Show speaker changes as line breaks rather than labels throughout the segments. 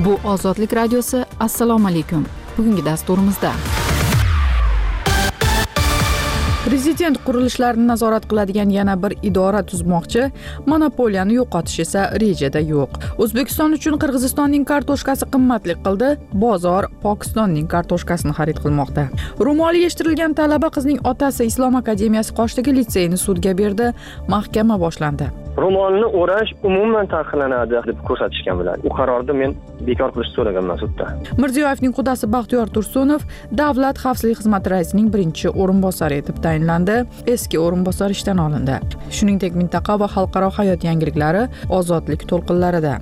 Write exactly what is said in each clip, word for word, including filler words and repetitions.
Bu Ozodlik radiosi. Assalomu alaykum. Bugungi dasturimizda Prezident qurilishlarni nazorat qiladigan yana bir idora tuzmoqchi, monopoliyani yo'qotish esa rejada yo'q. O'zbekiston uchun Qirg'izistonning kartoshkasi qimmatlik qildi, bozor Pokistonning kartoshkasini xarid qilmoqda. Ro'moli yeshtirilgan talaba qizning otasi Islom akademiyasi Qoshdagi litseyni sudga berdi, mahkama boshlandi.
Ro'molni o'rash umuman taqiqlanadi deb ko'rsatishgan bilan u qarorni men bekor qilishni so'raganman sudda.
Mirziyoyevning qudasi Baxtiyor Tursunov Davlat xavfsizlik xizmati raisining birinchi o'rinbosari etib tayinlandi. Eski o'rinbosar ishdan olindi. Shuningdek, mintaqa va xalqaro hayot yangiliklari Ozodlik to'lqinlarida.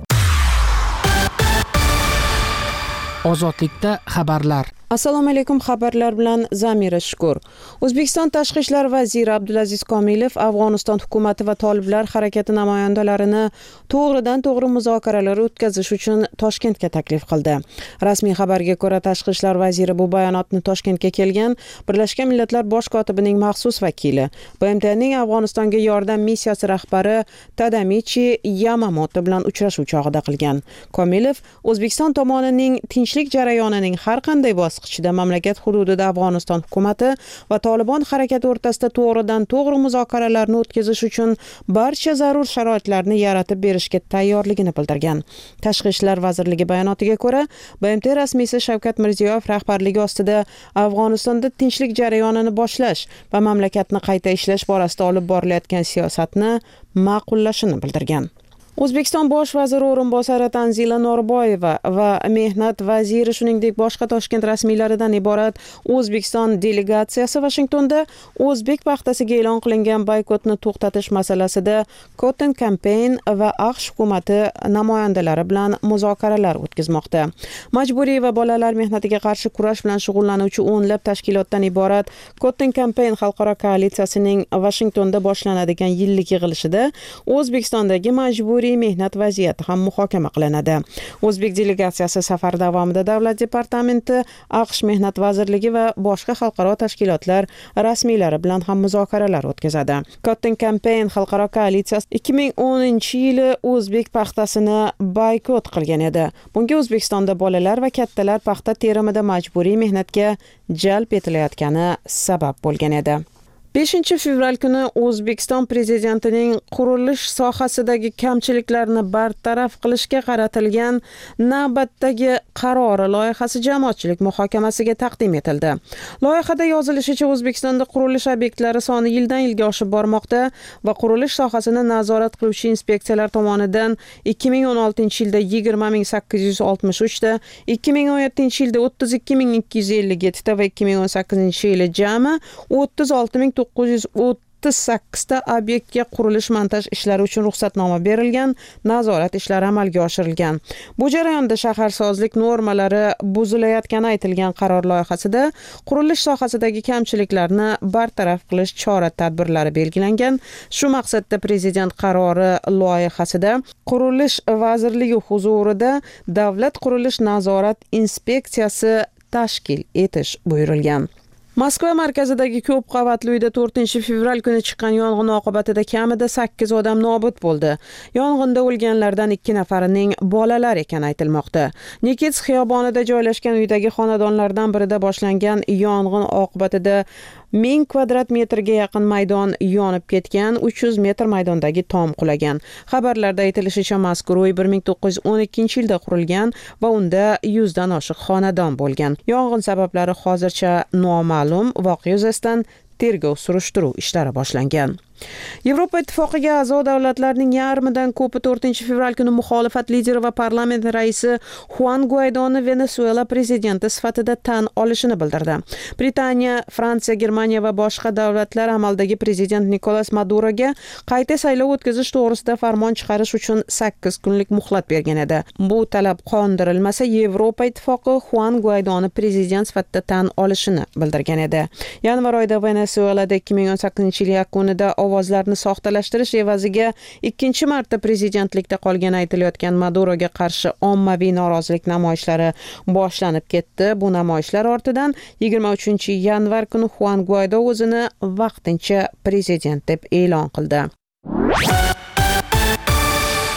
Ozodlikda xabarlar.
Assalomu alaykum, xabarlar bilan Zamira Shukur. O'zbekiston Tashqi ishlar vaziri Abdulaziz Komilov Afg'oniston hukumati va toliblar harakati namoyandalarini to'g'ridan to'g'ri muzokaralar o'tkazish uchun Toshkentga taklif qildi. Rasmiy xabarga ko'ra, Tashqi ishlar vaziri bu bayonotni Toshkentga kelgan Birlashgan Millatlar bosh kotibining maxsus vakili, B M Tning Afg'onistonga yordam missiyasi rahbari Tadamichi Yamamoto bilan uchrashuv chog'ida qilgan. Komilov O'zbekiston tomonining tinchlik jarayonining har qanday bosqichida mamlakat hududida Afg'oniston hukumati va Tolibon harakati o'rtasida to'g'ridan to'g'ri muzokaralarni o'tkazish uchun barcha zarur sharoitlarni yaratib berishga tayyorligini bildirgan. Tashqi ishlar vazirligi bayonotiga ko'ra, B M T rasmiysi Shavkat Mirziyoyev rahbarligi ostida Afg'onistonda tinchlik jarayonini boshlash va mamlakatni qayta ishlash borasida olib borilayotgan siyosatni ma'qullashini bildirgan. O'zbekiston bosh vaziri o'rinbosari Tanzila Norboyeva va mehnat vaziri shuningdek boshqa Toshkent rasmiylaridan iborat O'zbekiston delegatsiyasi Washingtonda o'zbek paxtasiga e'lon qilingan boykotni to'xtatish masalasida Cotton Campaign va AQSh hukumati namoyandalari bilan muzokaralar o'tkazmoqda. Majburiy va bolalar mehnatiga qarshi kurash bilan shug'ullanuvchi o'nlab tashkilotdan iborat Cotton Campaign xalqaro koalitsiyasining Washingtonda boshlanadigan yillik yig'ilishida O'zbekistondagi majburiy mehnat vaziyati ham muhokama qilinadi. O'zbek delegatsiyasi safar davomida Davlat departamenti, AQSh mehnat vazirligi va boshqa xalqaro tashkilotlar rasmiylari bilan ham muzokaralar o'tkazadi. Cotton Campaign xalqaro koalitsiyasi ikki ming o'ninchi yili o'zbek paxtasini boykot qilgan edi. Bunga O'zbekistonda bolalar va kattalar paxta terimida majburiy mehnatga jalb etilayotgani sabab bo'lgan edi. beshinchi fevral kuni O'zbekiston prezidentining qurilish sohasidagi kamchiliklarni bartaraf qilishga qaratilgan navbatdagi qarori loyihasi jamoatchilik muhokamasiga taqdim etildi. Loyihada yozilishicha, O'zbekistonda qurilish obyektlari soni yildan yilga oshib bormoqda va qurilish sohasini nazorat qiluvchi inspeksiyalar tomonidan ikki ming o'n oltinchi yilda yigirma ming sakkiz yuz oltmish uch ta, ikki ming o'n yettinchi yilda o'ttiz ikki ming ikki yuz ellik yetti ta va ikki ming o'n sakkizinchi yili jami o'ttiz olti ming to'qqiz yuz o'ttiz sakkiz ta obyektga qurilish montaj ishlari uchun ruxsatnoma berilgan, nazorat ishlari amalga oshirilgan. Bu jarayonda shaharsozlik normalari buzilayotgani aytilgan qaror loyihasida qurilish sohasidagi kamchiliklarni bartaraf qilish chora-tadbirlari belgilangan. Shu maqsadda prezident qarori loyihasida Qurilish vazirligi huzurida Davlat qurilish nazorat inspeksiyasi tashkil etish buyurilgan. Moskva markazidagi ko'p qavatli uyda to'rtinchi fevral kuni chiqqan yong'in oqibatida kamida sakkiz odam nobud bo'ldi. Yong'inda o'lganlardan ikki nafarining bolalar ekani aytilmoqda. Nikits xiyobonida joylashgan uydagi xonadonlardan birida boshlangan yong'in oqibatida ming kvadrat metrga yaqin maydon yonib ketgan, uch yuz metr maydondagi tom qulagan. Xabarlarda aytilishicha, mazkur uy bir ming to'qqiz yuz o'n ikkinchi yilda qurilgan va unda yuzdan oshiq xonadon bo'lgan. Yong'in sabablari hozircha noma'lum. Voqea yuzasidan tergov surishtiruv ishlari boshlangan. Yevropa Ittifoqiga a'zo davlatlarning yarmidan ko'pi to'rtinchi fevral kuni muxolifat lideri va parlament raisi Juan Guaidoni Venesuela prezidenti sifatida tan olishini bildirdi. Britaniya, Fransiya, Germaniya va boshqa davlatlar amaldagi prezident Nikolas Maduroga qayta saylov o'tkazish to'g'risida farmon chiqarish uchun sakkiz kunlik muhlat bergan edi. Bu talab qondirilmasa, Yevropa Ittifoqi Juan Guaidoni prezident sifatida tan olishini bildirgan edi. Yanvar oyida Venesuelada ikki ming o'n sakkizinchi yil yakunida ovozlarni soxtalashtirish evaziga ikkinchi marta prezidentlikda qolgani aytilayotgan Maduroga qarshi ommaviy norozilik namoyishlari boshlanib ketdi. Bu namoyishlar ortidan yigirma uchinchi yanvar kuni Juan Guaido o'zini vaqtincha prezident deb e'lon qildi.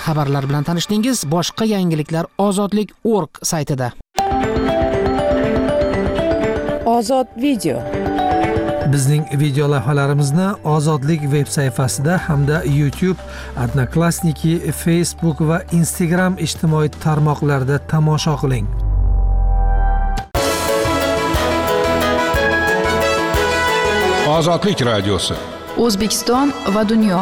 xabarlar bilan tanishdingiz. Boshqa yangiliklar ozodlik dot org saytida.
Ozod video.
Bizning video lavhalarimizni Ozodlik veb sayfasida hamda YouTube, Odnoklassniki, Facebook va Instagram ijtimoiy tarmoqlarida tomosha qiling.
Ozodlik radiosi.
O'zbekiston va dunyo.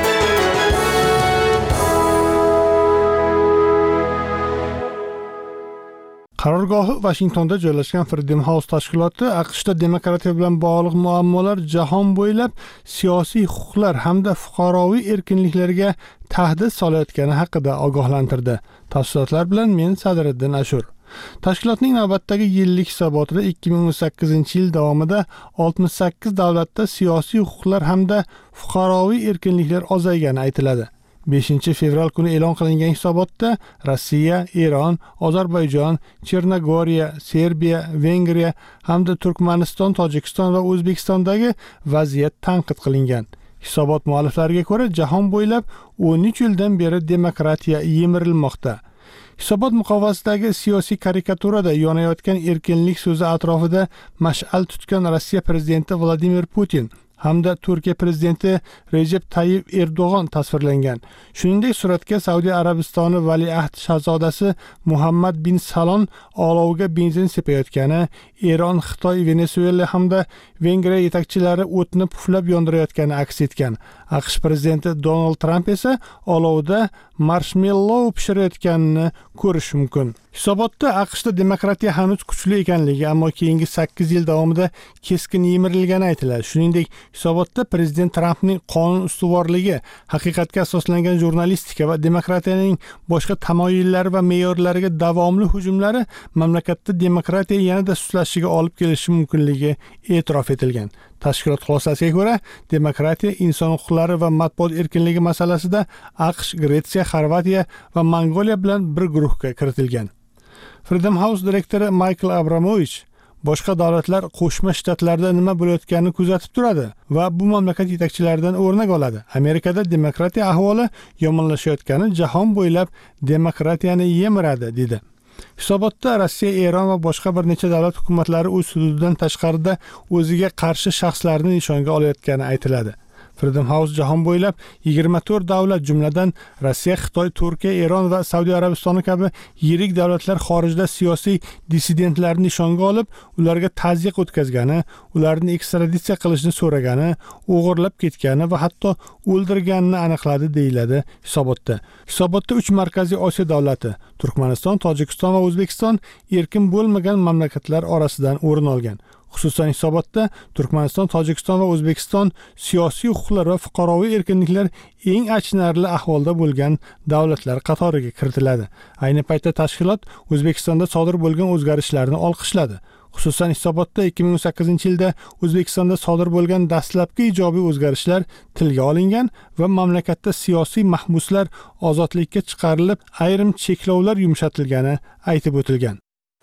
Qarorgohi Washingtonda joylashgan Freedom House tashkiloti AQShda demokratiya bilan bog'liq muammolar jahon bo'ylab siyosiy huquqlar hamda fuqaroviy erkinliklarga tahdid solayotgani haqida ogohlantirdi. Tafsilotlar bilan men Sadriddin Ashur. Tashkilotning navbatdagi yillik hisobotida ikki ming o'n sakkizinchi yil davomida oltmish sakkiz davlatda siyosiy huquqlar hamda fuqaroviy erkinliklar ozaygani aytiladi. beshinchi fevral kuni e'lon qilingan hisobotda Rossiya, Eron, Ozarbayjon, Chernogoriya, Serbiya, Vengriya hamda Turkmaniston, Tojikiston va O'zbekistondagi vaziyat tanqid qilingan. Hisobot mualliflariga ko'ra, jahon bo'ylab o'n uch yildan beri demokratiya yemirilmoqda. Hisobot muqovasidagi siyosiy karikaturada yonayotgan erkinlik so'zi atrofida mash'al tutgan Rossiya prezidenti Vladimir Putin hamda Turkiya prezidenti Recep Tayyip Erdo'g'on tasvirlangan. Shuningdek, suratga Saudiya Arabistoni valiahd shahzodasi Muhammad bin Salon olovga benzin sepayotgani, Eron, Xitoy, Venesuela hamda Vengriya yetakchilari o'tni puflab yondirayotgani aks etgan. AQSh prezidenti Donald Trump esa olovda marshmallow pishirayotganini ko'rish mumkin. Hisobotda AQShda demokratiya hanuz kuchli ekanligi, ammo keyingi sakkiz yil davomida keskin yemirilgani aytiladi. Shuningdek, hisobotda prezident Trampning qonun ustuvorligi, haqiqatga asoslangan jurnalistika va demokratiyaning boshqa tamoyillari va me'yorlariga davomli hujumlari mamlakatda demokratiya yanada sustlashishiga olib kelishi mumkinligi e'tirof etilgan. Tashkilot xulosasiga ko'ra, demokratiya, inson huquqlari va matbuot erkinligi masalasida AQSh, Gretsiya, Xorvatiya va Mongoliya bilan bir guruhga kiritilgan. Freedom House direktori Michael Abramovich boshqa davlatlar Qo'shma Shtatlarda nima bo'layotganini kuzatib turadi va bu mamlakat yetakchilaridan o'rnak oladi. Amerikada demokratiya ahvoli yomonlashayotgani jahon bo'ylab demokratiyani yemiradi, dedi. Hisobotda Rossiya, Eron va boshqa bir necha davlat hukumatlari o'z hududidan tashqarida o'ziga qarshi shaxslarni nishonga olayotgani aytiladi. Freedom House jahon bo'ylab yigirma to'rt davlat, jumladan Rossiya, Xitoy, Turkiya, Eron va Saudiya Arabistoni kabi yirik davlatlar xorijda siyosiy dissidentlarni nishonga olib, ularga tazyiq o'tkazgani, ularni ekstraditsiya qilishni so'ragani, o'g'irlab ketgani va hatto o'ldirganini aniqladi, deyiladi hisobotda. Hisobotda uch markaziy Osiyo davlati, Turkmaniston, Tojikiston va O'zbekiston erkin bo'lmagan mamlakatlar orasidan o'rin olgan. Xususan hisobotda Turkmaniston, Tojikiston va O'zbekiston siyosiy huquqlar va fuqaroviy erkinliklar eng achinarli ahvolda bo'lgan davlatlar qatoriga kiritiladi. Ayni paytda tashkilot O'zbekistonda sodir bo'lgan o'zgarishlarni olqishladi. Xususan hisobotda ikki ming o'n sakkizinchi yilda O'zbekistonda sodir bo'lgan dastlabki ijobiy o'zgarishlar tilga olingan va mamlakatda siyosiy mahbuslar ozodlikka chiqarilib, ayrim cheklovlar yumshatilgani aytib o'tilgan.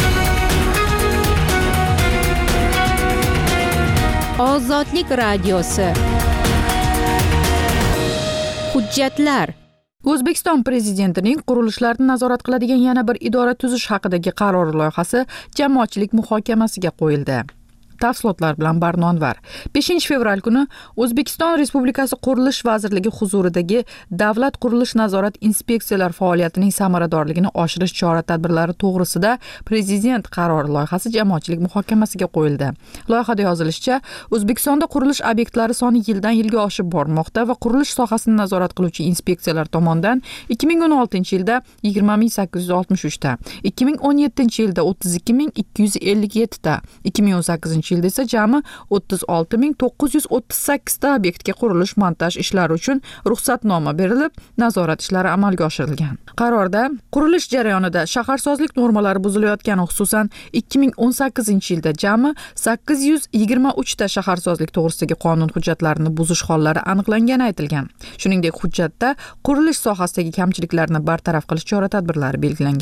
Ozodlik radiosi. Hujjatlar.
O'zbekiston prezidentining qurilishlarni nazorat qiladigan yana bir idora tuzish haqidagi qaror loyihasi jamoatchilik muhokamasiga qo'yildi. Tafsilotlar bilan Barnonvar. beshinchi fevral kuni O'zbekiston Respublikasi Qurilish vazirligi huzuridagi Davlat qurilish nazorat inspeksiyalar faoliyatining samaradorligini oshirish chora-tadbirlari to'g'risida prezident qarori loyihasi jamoatchilik muhokamasiga qo'yildi. Loyihada yozilishicha, O'zbekistonda qurilish obyektlari soni yildan yilga oshib bormoqda va qurilish sohasini nazorat qiluvchi inspeksiyalar tomonidan ikki ming o'n oltinchi yilda yigirma ming sakkiz yuz oltmish uch ta, ikki ming o'n yettinchi yilda o'ttiz ikki ming ikki yuz ellik yetti ta, ikki ming o'n sakkizinchi yilda esa jami o'ttiz olti ming to'qqiz yuz o'ttiz sakkiz ta obyektga qurilish montaj ishlari uchun ruxsatnoma berilib, nazorat ishlari amalga oshirilgan. Qarorda qurilish jarayonida shaharsozlik normalari buzilayotgani, xususan ikki ming o'n sakkizinchi yilda jami sakkiz yuz yigirma uch ta shaharsozlik to'g'risidagi qonun hujjatlarini buzish hollari aniqlangani aytilgan. Shuningdek, hujjatda qurilish sohasidagi kamchiliklarni bartaraf qilish chora-tadbirlari belgilangan.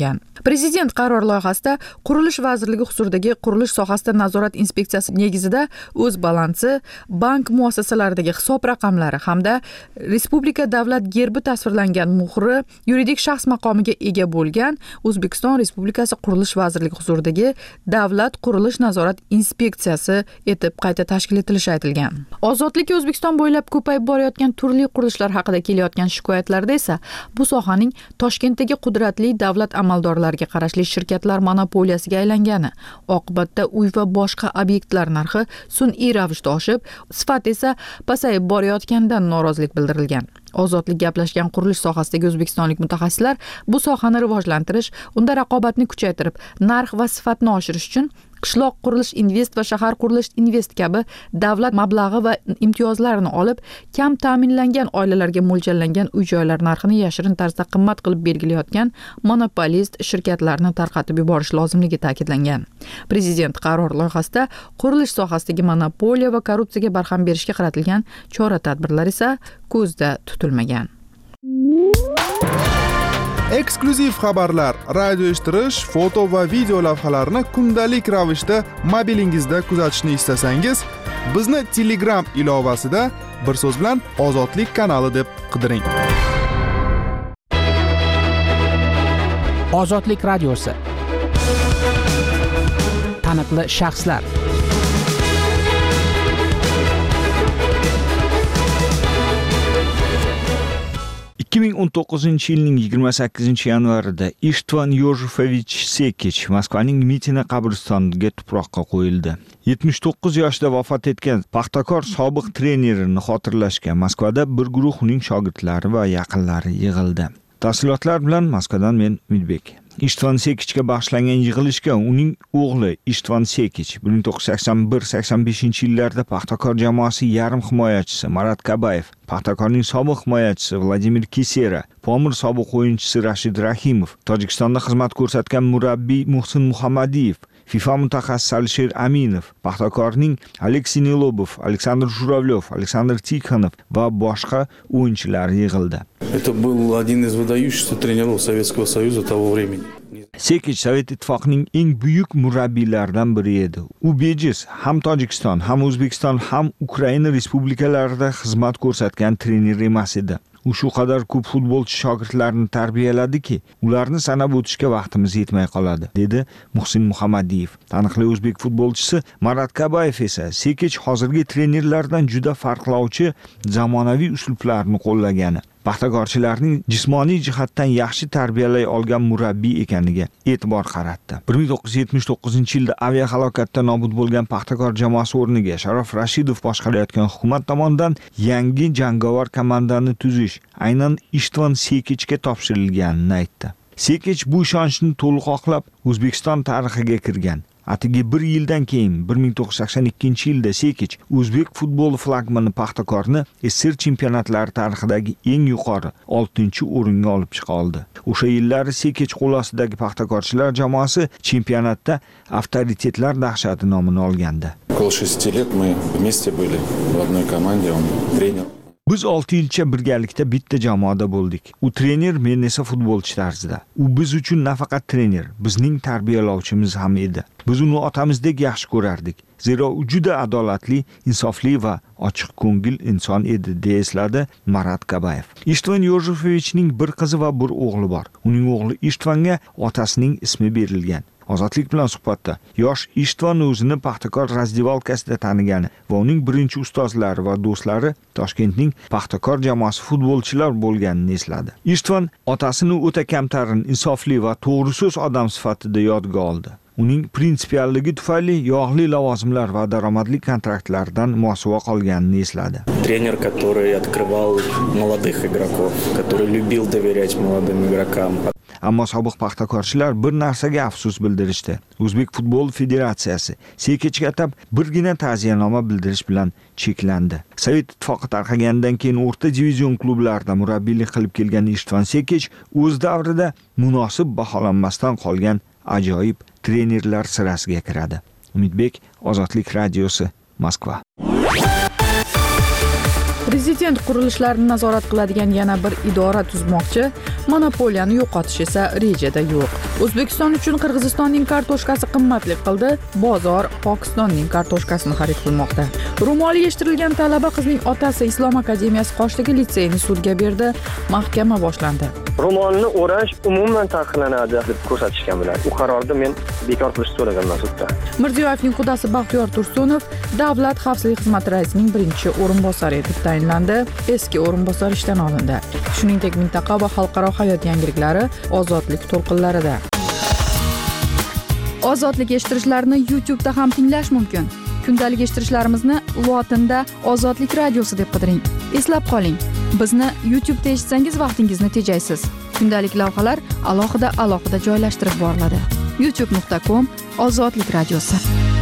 Prezident qaror loyihasida Qurilish vazirligi huzuridagi qurilish sohasida nazorat inspeksiyasi negizida o'z balansi, bank muassasalaridagi hisob raqamlari hamda respublika davlat gerbi tasvirlangan muhri yuridik shaxs maqomiga ega bo'lgan O'zbekiston Respublikasi Qurilish vazirligi huzuridagi davlat qurilish nazorat inspeksiyasi etib qayta tashkil etilishi aytilgan. Ozodlik O'zbekiston bo'ylab ko'payib borayotgan turli qurilishlar haqida kelayotgan shikoyatlarda esa bu sohaning Toshkentdagi qudratli davlat amaldorlariga qarashli shirkatlar monopoliyasiga aylangani, oqibatda uy va boshqa obyektlar narxi sun'iy ravishda oshib, sifat esa pasayib borayotganidan norozilik bildirilgan. Ozodlik gaplashgan qurilish sohasidagi o'zbekistonlik mutaxassislar bu sohani rivojlantirish, unda raqobatni kuchaytirib, narx va sifatni oshirish uchun qishloq qurilish invest va shahar qurilish invest kabi davlat mablag'i va imtiyozlarini olib, kam ta'minlangan oilalarga mo'ljallangan uy-joylar narxini yashirin tarzda qimmat qilib belgilayotgan monopolist shirkatlarni tarqatib yuborish lozimligi ta'kidlangan. Prezident qaror loyihasida qurilish sohasidagi monopoliya va korrupsiyaga barham berishga qaratilgan chora-tadbirlar esa ko'zda tutilmagan.
Eksklyuziv xabarlar, radio eshittirish, foto va video lavhalarni kundalik ravishda mobilingizda kuzatishni istasangiz, bizni Telegram ilovasida bir so'z bilan Ozodlik kanali deb qidiring.
Ozodlik radiosi. Taniqli shaxslar.
ikki ming o'n to'qqizinchi yilning yigirma sakkizinchi yanvarida Ishtvan Yojefovich Sekich Moskvaning Mitina qabristoniga tuproqqa qo'yildi. yetmish to'qqiz yoshda vafot etgan Paxtakor sobiq trenerini xotirlashga Moskvada bir guruh uning shogirdlari va yaqinlari yig'ildi. Tafsilotlar bilan Moskvadan men Umidbek. Ishtvan Sekichga bag'ishlangan yig'ilishga uning o'g'li Ishtvan Sekich bir ming to'qqiz yuz sakson bir sakson beshinchi yillarda Paxtakor jamoasi yarim himoyachisi Marat Kabayev, Paxtakorning sobiq himoyachisi Vladimir Kisera, Pomir sobiq o'yinchisi Rashid Rahimov, Tojikistonda xizmat ko'rsatgan murabbiy Muhsin Muhammadiyev, FIFA mutaxassisi Alisher Aminov, Paxtakorning Aleksey Nilobov, Aleksandr Jуравлев, Aleksandr Tikhonov va boshqa o'yinchilar yig'ildi.
Это был один из выдающихся тренеров Советского Союза того времени.
Sekich Sovet Ittifoqining eng buyuk murabbiylaridan biri edi. U bejiz ham Tojikiston, ham O'zbekiston, ham Ukraina respublikalarida xizmat ko'rsatgan trener emas edi. U shu qadar ko'p futbolchi shogirdlarni tarbiyaladiki, ularni sanab o'tishga vaqtimiz yetmay qoladi, dedi Muhsin Muhammadiyev. Taniqli o'zbek futbolchisi Marat Kabayev esa Sekich hozirgi trenerlardan juda farqlovchi zamonaviy uslublarni qo'llagani, paxtakorchilarning jismoniy jihatdan yaxshi tarbiyalay olgan murabbiy ekaniga e'tibor qaratdi. bir ming to'qqiz yuz yetmish to'qqizinchi yilda aviahalokatda nobud bo'lgan Paxtakor jamoasi o'rniga Sharof Rashidov boshqarayotgan hukumat tomonidan yangi jangovar komandani tuzish aynan Ishtvan Sekichga topshirilganini aytdi. Sekich bu ishonchni to'liq oqlab O'zbekiston tarixiga kirgan. Atigi bir yildan keyin bir ming to'qqiz yuz sakson ikkinchi yilda Sekich o'zbek futboli flagmani Paxtakorni S S R chempionatlari tarixidagi eng yuqori oltinchi o'ringa olib chiqa oldi. O'sha yillari Sekich qo'l ostidagi paxtakorchilar jamoasi chempionatda avtoritetlar dahshati nomini olgandi.
Около шести лет мы вместе были в одной команде, он тренер.
Biz olti yilcha birgalikda bitta jamoada bo'ldik. U trener, men esa futbolchi tarzida. U biz uchun nafaqat trener, bizning tarbiyalovchimiz ham edi. Biz uni otamizdek yaxshi ko'rardik. Zero u juda adolatli, insofli va ochiq ko'ngil inson edi, deya esladi Marat Kabayev. Ishtvan Yojefovichning bir qizi va bir o'g'li bor. Uning o'g'li Ishtvanga otasining ismi berilgan. Ozodlik bilan suhbatda yosh Ishtvan o'zini Paxtakor razdivalkasida tanigani va uning birinchi ustozlari va do'stlari Toshkentning Paxtakor jamoasi futbolchilar bo'lganini esladi. Ishtvan otasini o'ta kamtarin, insofli va to'g'ri so'z odam sifatida yodga oldi. Uning prinsipialligi tufayli yog'li lavozimlar va daromadli kontraktlardan mosuvo qolganini esladi.
Тренер, который открывал молодых игроков, который любил доверять молодым игрокам.
Ammo sobiq paxtakorchilar bir narsaga afsus bildirishdi. O'zbek futbol federatsiyasi Sekichga atab birgina ta'ziyanoma bildirish bilan cheklandi. Sovet ittifoqi tarqaganidan keyin o'rta divizion klublarida murabbiylik qilib kelgan Ishtvan Sekich o'z davrida munosib baholanmasdan qolgan ajoyib trenerlar sirasiga kiradi. Umidbek, Ozodlik radiosi, Moskva.
Prezident qurilishlarini nazorat qiladigan yana bir idora tuzmoqchi. monopoliyani yo'qotish esa rejada yo'q. O'zbekiston uchun Qirg'izistonning kartoshkasi qimmatlik qildi, bozor Pokistonning kartoshkasini xarid qilmoqda. Ro'moli yeshtirilgan talaba qizning otasi Islom akademiyasi Qoshdagi litseyni sudga berdi, mahkama boshlandi.
Ro'molni o'rash umuman taqiqlanadi deb ko'rsatishgan bilan u qarorni men bekor qilishni so'raganman sudda.
Mirziyoyevning qudasi Baxtiyor Tursunov Davlat xavfsizlik xizmati raisining birinchi o'rinbosari etib tayinlandi. Eski o'rinbosar ishdan olindi. Shuningdek, mintaqa va xalqaro hayot yangiliklari ozodlik to'lqinlarida.
Ozodlik eshittirishlarni YouTube'da ham tinglash mumkin. Kundalik eshittirishlarimizni lotinda Ozodlik radiosi deb qidiring. Eslab qoling, bizni YouTube'da eshitsangiz vaqtingizni tejaysiz. Kundalik lavhalar alohida alohida joylashtirib boriladi. youtube nuqta com Ozodlik radiosi.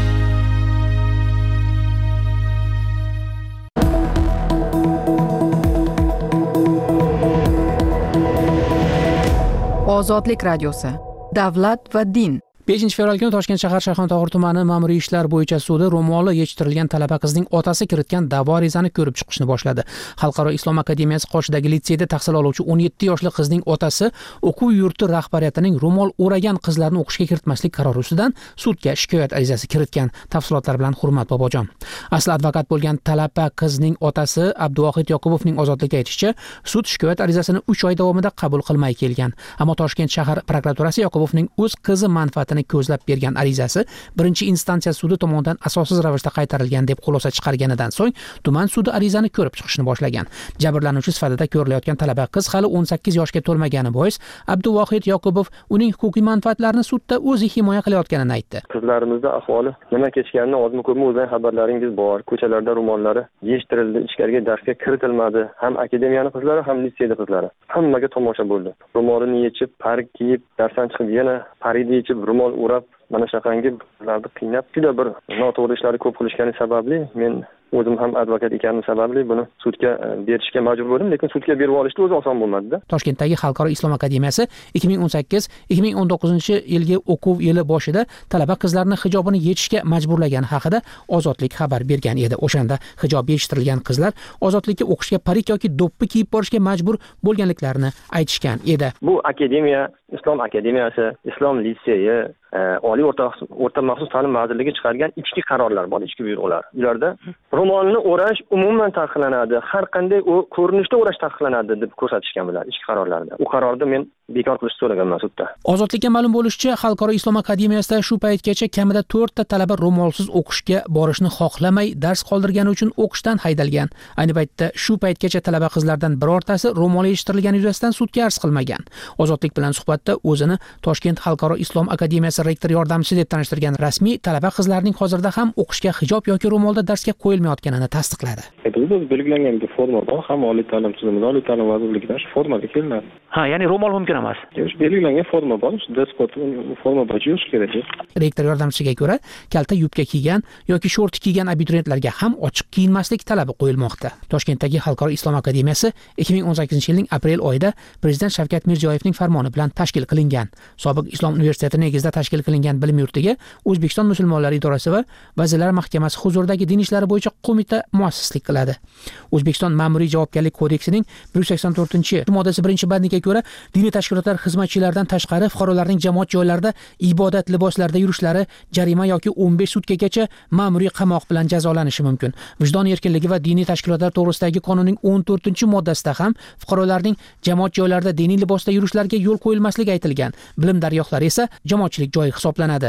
Ozodlik radiosi. Davlat va din.
beshinchi fevral kuni Toshkent shahar Shayxontohur tumani ma'muriy ishlar bo'yicha sudi ro'moli yechtirilgan talaba qizning otasi kiritgan da'vo arizani ko'rib chiqishni boshladi. Xalqaro islom akademiyasi Qoshdagi litseyda tahsil oluvchi o'n yetti yoshli qizning otasi o'quv yurti rahbariyatining ro'mol o'ragan qizlarni o'qishga kiritmaslik qarori ustidan sudga shikoyat arizasi kiritgan. Tafsilotlar bilan Hurmat Bobojon. Asli advokat bo'lgan talaba qizning otasi Abduvohid Yoqubovning ozodlikka aytishicha, sud shikoyat arizasini uch oy davomida qabul qilmay kelgan. Ammo Toshkent shahar prokuraturasi Yoqubovning o'z qizi manfaati ko'zlab bergan arizasi birinchi instansiya sudi tomonidan asossiz ravishda qaytarilgan deb xulosa chiqarganidan so'ng tuman sudi arizani ko'rib chiqishni boshlagan. Jabrlanuvchi sifatida ko'rilayotgan talaba qiz hali o'n sakkiz yoshga to'lmagani bois Abduvohid Yoqubov uning huquqiy manfaatlarini sudda o'zi himoya qilayotganini aytdi.
Qizlarimizda ahvoli nima kechganini ozmi ko'pmi o'zdan xabarlaringiz bor. Ko'chalarda ro'mollari yeshtirildi, ichkariga darsga kiritilmadi. Ham akademiyani qizlari, ham litseyda qizlari. Hammaga tomosha bo'ldi. Ro'molini yechib, parik kiyib, darsdan chiqib yana parini yechib, ro'mol o'rab mana shaqangi bizlarni qiynab juda bir noto'g'ri ishlarni ko'p qilishgani sababli men o'zim ham advokat ekanim sababli buni sudga berishga majbur bo'ldim, lekin sudga berib olishni o'zi oson bo'lmadi-da.
Toshkentdagi Xalqaro islom akademiyasi ikki ming o'n sakkiz ikki ming o'n to'qqizinchi yilgi o'quv yili boshida talaba qizlarni hijobini yechishga majburlagani haqida Ozodlik xabar bergan edi. O'shanda hijob yechtirilgan qizlar Ozodlikka o'qishga parik yoki do'ppi kiyib borishga majbur bo'lganliklarini aytishgan edi.
Bu akademiya Islom akademiyasi, Islom litseyi, Oliy o'rta o'rta maxsus ta'lim vazirligi chiqargan ichki qarorlar bor, ichki buyruqlar. Ularda ro'molni o'rash umuman taqiqlanadi, har qanday u ko'rinishda o'rash taqiqlanadi deb ko'rsatishgan bular ichki qarorlarda. U qarorni men bekor qilishni so'raganman sudda.
Ozodlikka ma'lum bo'lishicha, Xalqaro islom akademiyasida shu paytgacha kamida to'rtta talaba ro'molsiz o'qishga borishni xohlamay, dars qoldirgani uchun o'qishdan haydalgan. Ayni paytda shu paytgacha talaba qizlardan birortasi ro'mol yeshtirilgani yuzasidan sudga arz qilmagan. Ozodlik bilan suhbatda o'zini Toshkent Xalqaro islom akademiyasi rektor yordamchisi deb tanishtirgan rasmiy talaba qizlarning hozirda ham o'qishga hijob yoki ro'molda darsga qo'yilmayotganini tasdiqladi.
Bizda belgilangan bir forma bor, ham oliy ta'lim tizimida, oliy ta'lim vazirligidan shu formaga kelinadi.
Ha, ya'ni ro'mol mumkin emas.
Shu belgilangan forma bor, shu deskot forma bo'yicha yo'q kerak.
Rektor yordamchisiga ko'ra, kalta yubka kiygan yoki short kiygan abituriyentlarga ham ochiq kiyinmaslik talabi qo'yilmoqda. Toshkentdagi Xalqaro islom akademiyasi ikki ming o'n sakkizinchi yilning aprel oyida Prezident Shavkat Mirziyoyevning farmoni bilan tashkil qilingan. Sobiq Islom universiteti negizida tashkil qilingan bilim yurtiga O'zbekiston musulmonlari idorasi va Vazirlar Mahkamasi huzuridagi din ishlari bo'yicha qo'mita muassislik qiladi. O'zbekiston ma'muriy javobgarlik kodeksining bir yuz sakson to'rtinchi moddasi birinchi bandiga ko'ra, diniy tashkilotlar xizmatchilaridan tashqari fuqarolarning jamoat joylarida ibodat liboslarida yurishlari jarima yoki o'n besh sutkagacha ma'muriy qamoq bilan jazolanishi mumkin. Vijdon erkinligi va diniy tashkilotlar to'g'risidagi qonunning o'n to'rtinchi moddasida ham fuqarolarning jamoat joylarida diniy libosda yurishlariga yo'l qo'yilmasligi aytilgan. Bilim daryoqlari esa jamoatchilik joyi hisoblanadi.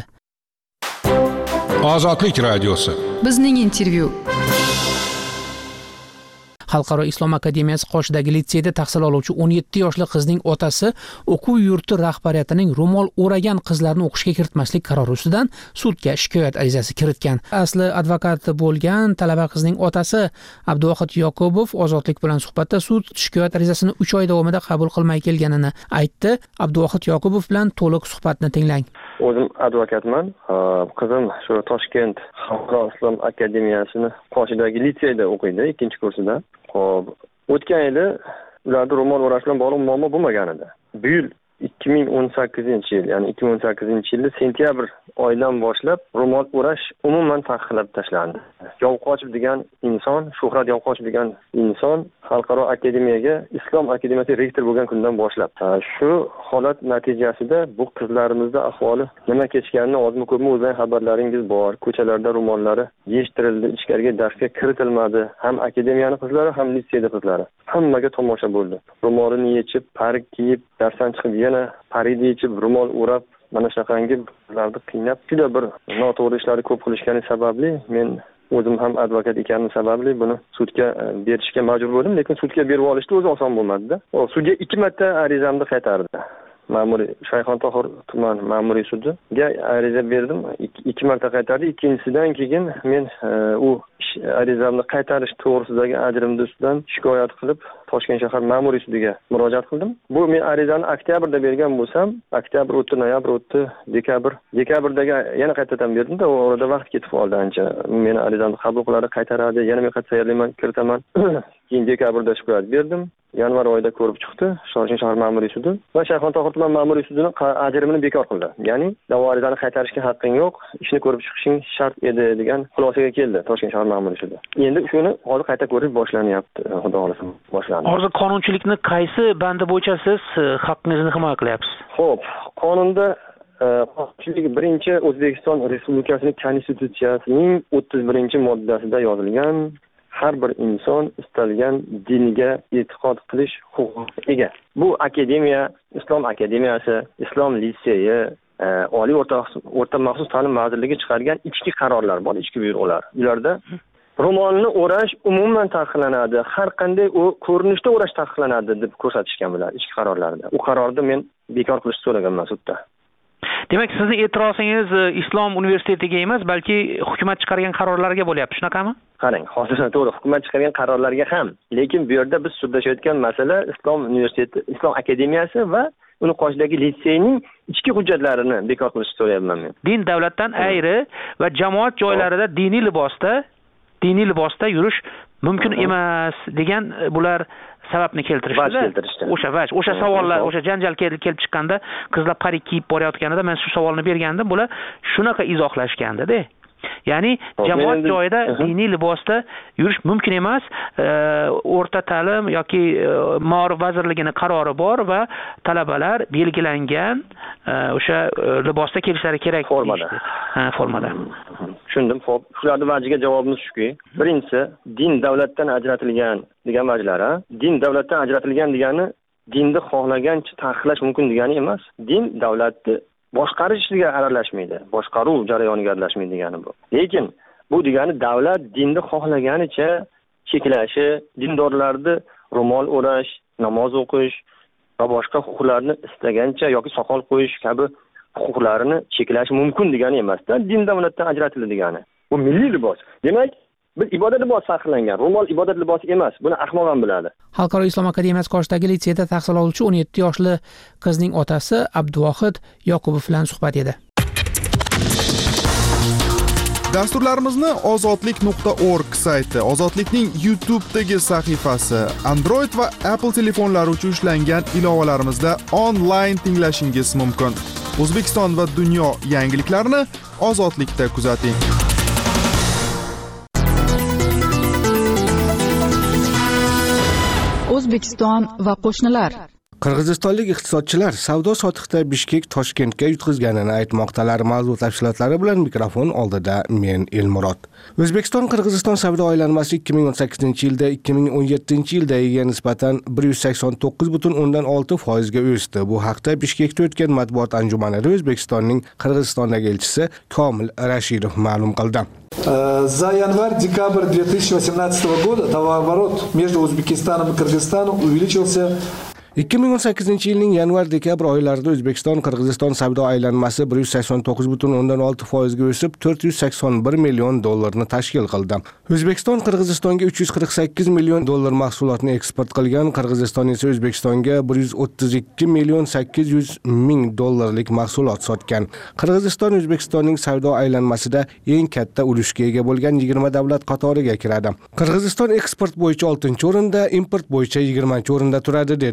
Ozodlik radiosi.
Bizning intervyu.
Xalqaro islom akademiyasi Qoshdagi litseyda tahsil oluvchi o'n yetti yoshli qizning otasi o'quv yurti rahbariyatining ro'mol o'ragan qizlarni o'qishga kiritmaslik qarori ustidan sudga shikoyat arizasi kiritgan. Asli advokat bo'lgan talaba qizning otasi Abduvohid Yoqubov Ozodlik bilan suhbatda sud shikoyat arizasini uch oy davomida qabul qilmay kelganini aytdi. Abduvohid Yoqubov bilan to'liq suhbatni tinglang.
O'zim advokatman. Qizim shu Toshkent Xalqaro islom akademiyasini Qoshdagi litseyda o'qiydi, ikkinchi kursida. Xo'p, o'tgan yili ularda ro'mol o'rash bilan bog'liq muammo bo'lmagan edi. Bu yil ikki ming o'n sakkizinchi yil, ya'ni ikki ming o'n sakkizinchi yilda sentyabr oydan boshlab ro'mol o'rash umuman taqiqlab tashlandi. Yovqochib degan inson, Shuhrat Yovqochib degan inson xalqaro akademiyaga, Islom akademiyasi rektor bo'lgan kundan boshlab. Shu holat natijasida bu qizlarimizda ahvoli nima kechganini ozmi ko'pmi o'zdan xabarlaringiz bor. Ko'chalarda ro'mollari yechtirildi, ichkariga darsga kiritilmadi. Ham akademiyani qizlari, ham litseyda qizlari. Hammaga tomosha bo'ldi. Ro'molini yechib, parik kiyib, darsdan chiqib yana parini yechib, ro'mol o'rab, mana shaqangi qizlarni qiynab, juda bir noto'g'ri ishlarni ko'p qilishgani sababli men o'zim ham advokat ekanim sababli buni sudga berishga majbur bo'ldim, lekin sudga berib olishni o'zi oson bo'lmadi-da. Sudga ikki marta arizamni qaytardi. Ma'muriy Shayxontohur tuman ma'muriy sudiga ariza berdim. Ikki marta qaytardi. Ikkinchisidan keyin men u arizamni qaytarish to'g'risidagi ajrimni ustidan shikoyat qilib Toshkent shahar ma'muriy sudiga murojaat qildim. Bu men arizani oktyabrda bergan bo'lsam, oktyabr o'tdi, noyabr o'tdi, dekabr, dekabrdagi yana qaytadan berdim-da, orada vaqt ketib qoldi ancha. Meni arizamni qabul qiladi, qaytaradi, yana men qayta tayyorlayman, kiritaman. Keyin dekabrda shikoyat berdim. Yanvar oyida ko'rib chiqdi Toshkent shahar ma'muriy sudi va Shayxontohur tuman ma'muriy sudining ajrimini bekor qildi. Ya'ni da'vo arizani qaytarishga haqqing yo'q, ishni ko'rib chiqishing shart edi degan xulosaga keldi Toshkent shahar ma'muriy sudi. Endi shuni hozir qayta ko'rish boshlanyapti, xudo xolasa boshlandi.
Hozir qonunchilikni qaysi bandi bo'yicha siz haqqingizni himoya qilyapsiz?
Xo'p, qonunda qonunchilik birinchi O'zbekiston Respublikasining Konstitutsiyasining o'ttiz birinchi moddasida yozilgan har bir inson istalgan dinga e'tiqod qilish huquqiga ega. Bu akademiya, Islom akademiyasi, Islom litseyi, Oliy o'rta o'rta maxsus ta'lim vazirligi chiqargan ichki qarorlar bor, ichki buyruqlar. Ularda ro'molni o'rash umuman taqiqlanadi, har qanday u ko'rinishda o'rash taqiqlanadi deb ko'rsatishgan bular ichki qarorlarda. U qarorni men bekor qilishni so'raganman sudda.
Demak, sizning e'tirozingiz Islom universitetiga emas, balki hukumat chiqargan qarorlarga bo'lyapti, shunaqami?
Qarang, hozir to'g'ri, hukumat chiqargan qarorlarga ham, lekin bu yerda biz suddashayotgan masala Islom universiteti, Islom akademiyasi va uni qoshidagi litseyning ichki hujjatlarini bekor qilishni so'rayapman men.
Din davlatdan ayri va jamoat joylarida diniy libosda, diniy libosda yurish mumkin emas degan bular sababni keltirishdi. O'sha vaj, o'sha savollar, o'sha janjal kelib chiqqanda qizlar parik kiyib borayotganida men shu savolni bergandim, bular shunaqa izohlashgandi-da. Ya'ni jamoat joyida diniy libosda yurish mumkin emas, o'rta ta'lim yoki Ma'rif vazirligining qarori bor va talabalar belgilangan o'sha libosda kelishlari kerak
formada.
Ha, formada.
Tushundim. Xo'p, shularning vajiga javobimiz shuki, birinchisi din davlatdan ajratilgan degan vajlar, din davlatdan ajratilgan degani dinni xohlagancha taqiqlash mumkin degani emas. Din davlatni boshqarishiga aralashmaydi, boshqaruv jarayoniga aralashmaydi degani bu. Lekin bu degani davlat dinni xohlaganicha cheklashi, dindorlarni ro'mol o'rash, namoz o'qish va boshqa huquqlarni istagancha yoki soqol qo'yish kabi huquqlarini cheklash mumkin degani emas-da, din davlatdan ajratildi degani. Bu milliy libos. Demak, biz ibodat libosi farqlangan. Ro'mol ibodat libosi emas. Buni ahmoq ham biladi.
Xalqaro islom akademiyasi qoshidagi litseyda tahsil oluvchi o'n yetti yoshli qizning otasi Abduvohid Yoqubov bilan suhbat edi.
Dasturlarimizni ozodlik nuqta org sayti, Ozodlikning YouTube'dagi sahifasi, Android va Apple telefonlari uchun ishlangan ilovalarimizda onlayn tinglashingiz mumkin. O'zbekiston va dunyo yangiliklarini Ozodlikda kuzating.
O'zbekiston va qo'shnilar.
Qirg'izistonlik iqtisodchilar savdo sotiqda Bishkek Toshkentga yutqizganini aytmoqdalar. Mavzu tafsilotlari bilan mikrofon oldida men Elmurod. O'zbekiston Qirg'iziston savdo aylanmasi ikki ming o'n sakkizinchi yilda ikki ming o'n yettinchi yildagiga nisbatan bir yuz sakson to'qqiz butun o'ndan olti foizga o'sdi. Bu haqda Bishkekda o'tgan matbuot anjumanida O'zbekistonning Qirg'izistondagi elchisi Komil Rashidov ma'lum qildi.
За январь-декабрь две тысячи восемнадцатого года товарооборот между Узбекистаном и Кыргызстаном увеличился.
ikki ming o'n sakkizinchi yilning yanvar-dekabr oylarida O'zbekiston Qirg'iziston savdo aylanmasi bir yuz sakson to'qqiz butun o'ndan olti foizga o'sib to'rt yuz sakson bir million dollarni tashkil qildi. O'zbekiston Qirg'izistonga uch yuz qirq sakkiz million dollar mahsulotni eksport qilgan, Qirg'iziston esa O'zbekistonga bir yuz o'ttiz ikki million sakkiz yuz ming dollarlik mahsulot sotgan. Qirg'iziston O'zbekistonning savdo aylanmasida eng katta ulushga ega bo'lgan yigirma davlat qatoriga kiradi. Qirg'iziston eksport bo'yicha oltinchi o'rinda, import bo'yicha yigirmanchi o'rinda turadi dedi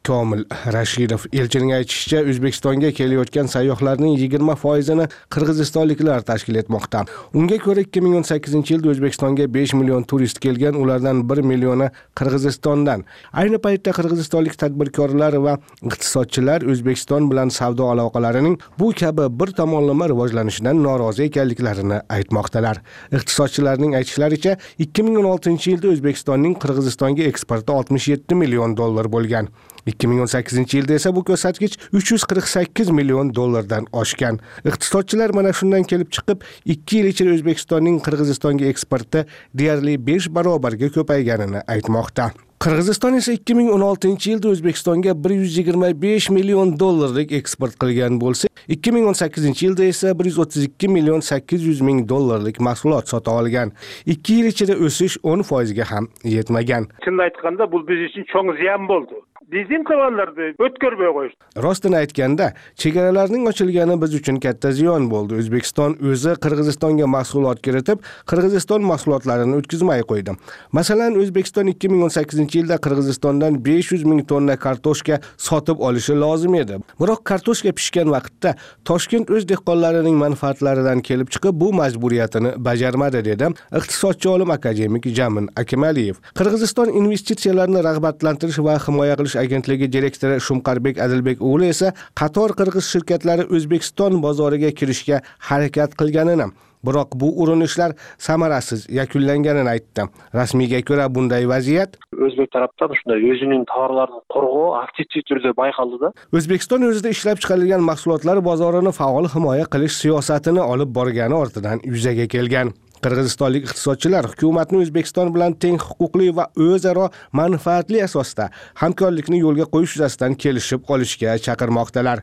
Komil Rashidov. Elchining aytishicha, O'zbekistonga kelayotgan sayyohlarning yigirma foizini qirg'izistonliklar tashkil etmoqda. Unga ko'ra ikki ming o'n sakkizinchi yilda O'zbekistonga besh million turist kelgan, ulardan bir millioni Qirg'izistondan. Ayni paytda qirg'izistonlik tadbirkorlar va iqtisodchilar O'zbekiston bilan savdo aloqalarining bu kabi bir tomonlama rivojlanishidan norozi ekanliklarini aytmoqdalar. Iqtisodchilarning aytishlaricha, ikki ming o'n oltinchi yilda O'zbekistonning Qirg'izistonga eksporti oltmish yetti million dollar bo'lgan. ikki ming o'n sakkizinchi yilda esa bu ko'rsatkich uch yuz qirq sakkiz million dollardan oshgan. Iqtisodchilar mana shundan kelib chiqib, ikki yil ichida O'zbekistonning Qirg'izistonga eksporti deyarli besh barobarga ko'payganini aytmoqda. Qirg'iziston esa ikki ming o'n oltinchi yilda O'zbekistonga bir yuz yigirma besh million dollarlik eksport qilgan bo'lsa, ikki ming o'n sakkizinchi yilda esa bir yuz o'ttiz ikki million sakkiz yuz ming dollarlik mahsulot sota olgan. ikki yil ichida o'sish o'n foizga ham yetmagan.
Shunday aytganda, bu biz uchun cho'ng ziyon bo'ldi. Bizim qilganlarni o'tkirmay qo'yishdi.
Rostini aytganda, chegaralarning ochilgani biz uchun katta ziyon bo'ldi. O'zbekiston o'zi Qirg'izistonga mahsulot kiritib, Qirg'iziston mahsulotlarini o'tkazmay qo'ydi. Masalan, O'zbekiston ikki ming o'n sakkizinchi yilda Qirg'izistondan besh yuz ming tonna kartoshka sotib olishi lozim edi. Biroq kartoshka pishgan vaqtda Toshkent o'z dehqonlarining manfaatlaridan kelib chiqib, bu majburiyatini bajarmadi, dedi iqtisodchi olim akademik Jamin Akimaliyev. Qirg'iziston investitsiyalarni rag'batlantirish va himoya qilish agentligi direktori Shumqarbek Adilbek o'g'li esa qator qirg'iz shirkatlari O'zbekiston bozoriga kirishga harakat qilganini, biroq bu urinishlar samarasiz yakunlanganini aytdi. Rasmiyga ko'ra bunday vaziyat
O'zbek tarafdan shunday o'zining tovarlarini qo'rg'u aktiv turda bayqaldi-da.
O'zbekiston o'zida ishlab chiqarilgan mahsulotlar bozorini faol himoya qilish siyosatini olib borgani ortidan yuzaga kelgan. Qirg'izistonlik iqtisodchilar hukumatni O'zbekiston bilan teng huquqli va o'zaro manfaatli asosda hamkorlikni yo'lga qo'yish yuzasidan kelishib olishga chaqirmoqdalar.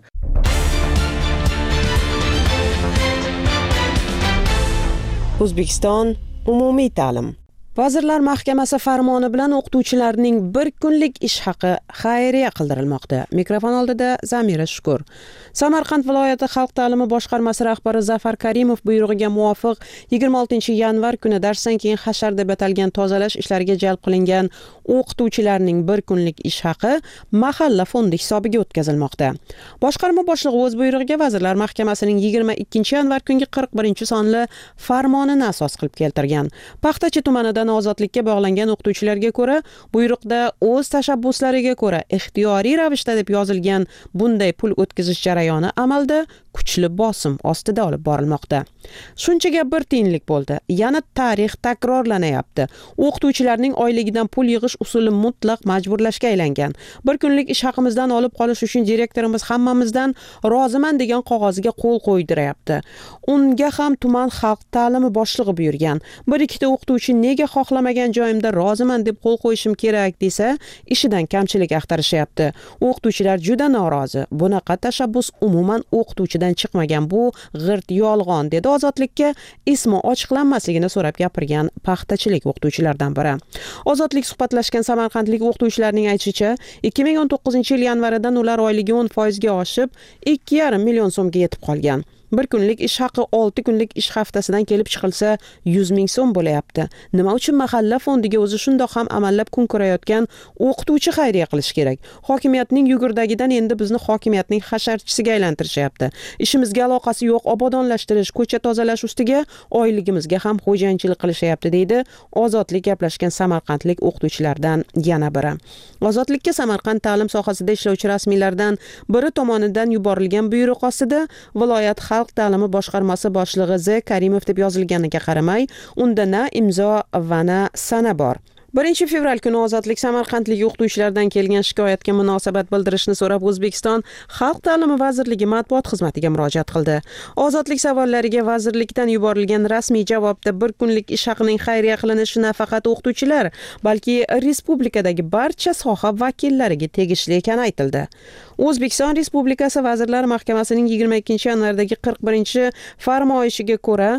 O'zbekiston umumiy ta'lim. Vazirlar Mahkamasi farmoni bilan o'qituvchilarning bir kunlik ish haqi xayriya qildirilmoqda. Mikrofon oldida Zamira Shukur. Samarqand viloyati xalq ta'limi boshqarmasi rahbari Zafar Karimov buyrug'iga muvofiq yigirma oltinchi yanvar kuni darsdan keyin hashar deb atalgan tozalash ishlariga jalb qilingan o'qituvchilarning bir kunlik ish haqi mahalla fondi hisobiga o'tkazilmoqda. Boshqarma boshlig'i o'z buyrug'iga Vazirlar Mahkamasining yigirma ikkinchi yanvar kungi qirq birinchi sonli farmonini asos qilib keltirgan. Paxtachi tumanida ozodlikka bog'langan o'qituvchilarga ko'ra, buyruqda o'z tashabbuslariga ko'ra ixtiyoriy ravishda deb yozilgan bunday pul o'tkazish jarayoni amalda kuchli bosim ostida olib borilmoqda. Shunchaga bir tiyinlik bo'ldi. Yana tarix takrorlanayapti. O'qituvchilarning oyligidan pul yig'ish usuli mutlaq majburlashga aylangan. Bir kunlik ish haqimizdan olib qolish uchun direktorimiz hammamizdan roziman degan qog'oziga qo'l qo'ydiryapti. Unga ham tuman xalq ta'limi boshlig'i buyurgan. Bir ikkita o'qituvchi nega xohlamagan joyimda roziman deb qo'l qo'yishim kerak desa, ishidan kamchilik axtarishyapti. O'qituvchilar juda norozi. Bunaqa tashabbus umuman o'qituvchidan chiqmagan, bu g'irt yolg'on, dedi Ozodlikka ismi ochiqlanmasligini so'rab gapirgan paxtachilik o'qituvchilardan biri. Ozodlik suhbatlashgan samarqandlik o'qituvchilarning aytishicha, ikki ming o'n to'qqizinchi yil yanvaridan ular oyligi o'n foizga oshib, ikki yarim million so'mga yetib qolgan. Bir kunlik ish haqi olti kunlik ish haftasidan kelib chiqilsa yuz ming so'm bo'layapti. Nima uchun mahalla fondiga o'zi shundoq ham amallab kun ko'rayotgan o'qituvchi xayriya qilish kerak? Hokimiyatning yugurdagidan endi bizni hokimiyatning hasharchisiga aylantirishyapti. Ishimizga aloqasi yo'q obodonlashtirish, ko'cha tozalash ustiga oyligimizga ham xo'jayinchilik qilishyapti, deydi Ozodlik gaplashgan samarqandlik o'qituvchilardan yana biri. Ozodlikka Samarqand ta'lim sohasida ishlovchi rasmiylardan biri tomonidan yuborilgan buyruq ostida viloyat xalq ta'limi boshqarmasi boshlig'i Z Karimov deb yozilganiga qaramay, unda na imzo va na sana bor. birinchi fevral kuni Ozodlik samarqandlik o'qituvchilardan kelgan shikoyatga munosabat bildirishni so'rab O'zbekiston Xalq ta'limi vazirligi matbuot xizmatiga murojaat qildi. Ozodlik savollariga vazirlikdan yuborilgan rasmiy javobda bir kunlik ish haqining xayriya qilinishi nafaqat o'qituvchilar, balki respublikadagi barcha soha vakillariga tegishli ekani aytildi. O'zbekiston Respublikasi Vazirlar Mahkamasining yigirma ikkinchi yanvardagi qirq birinchi farmoyishiga ko'ra,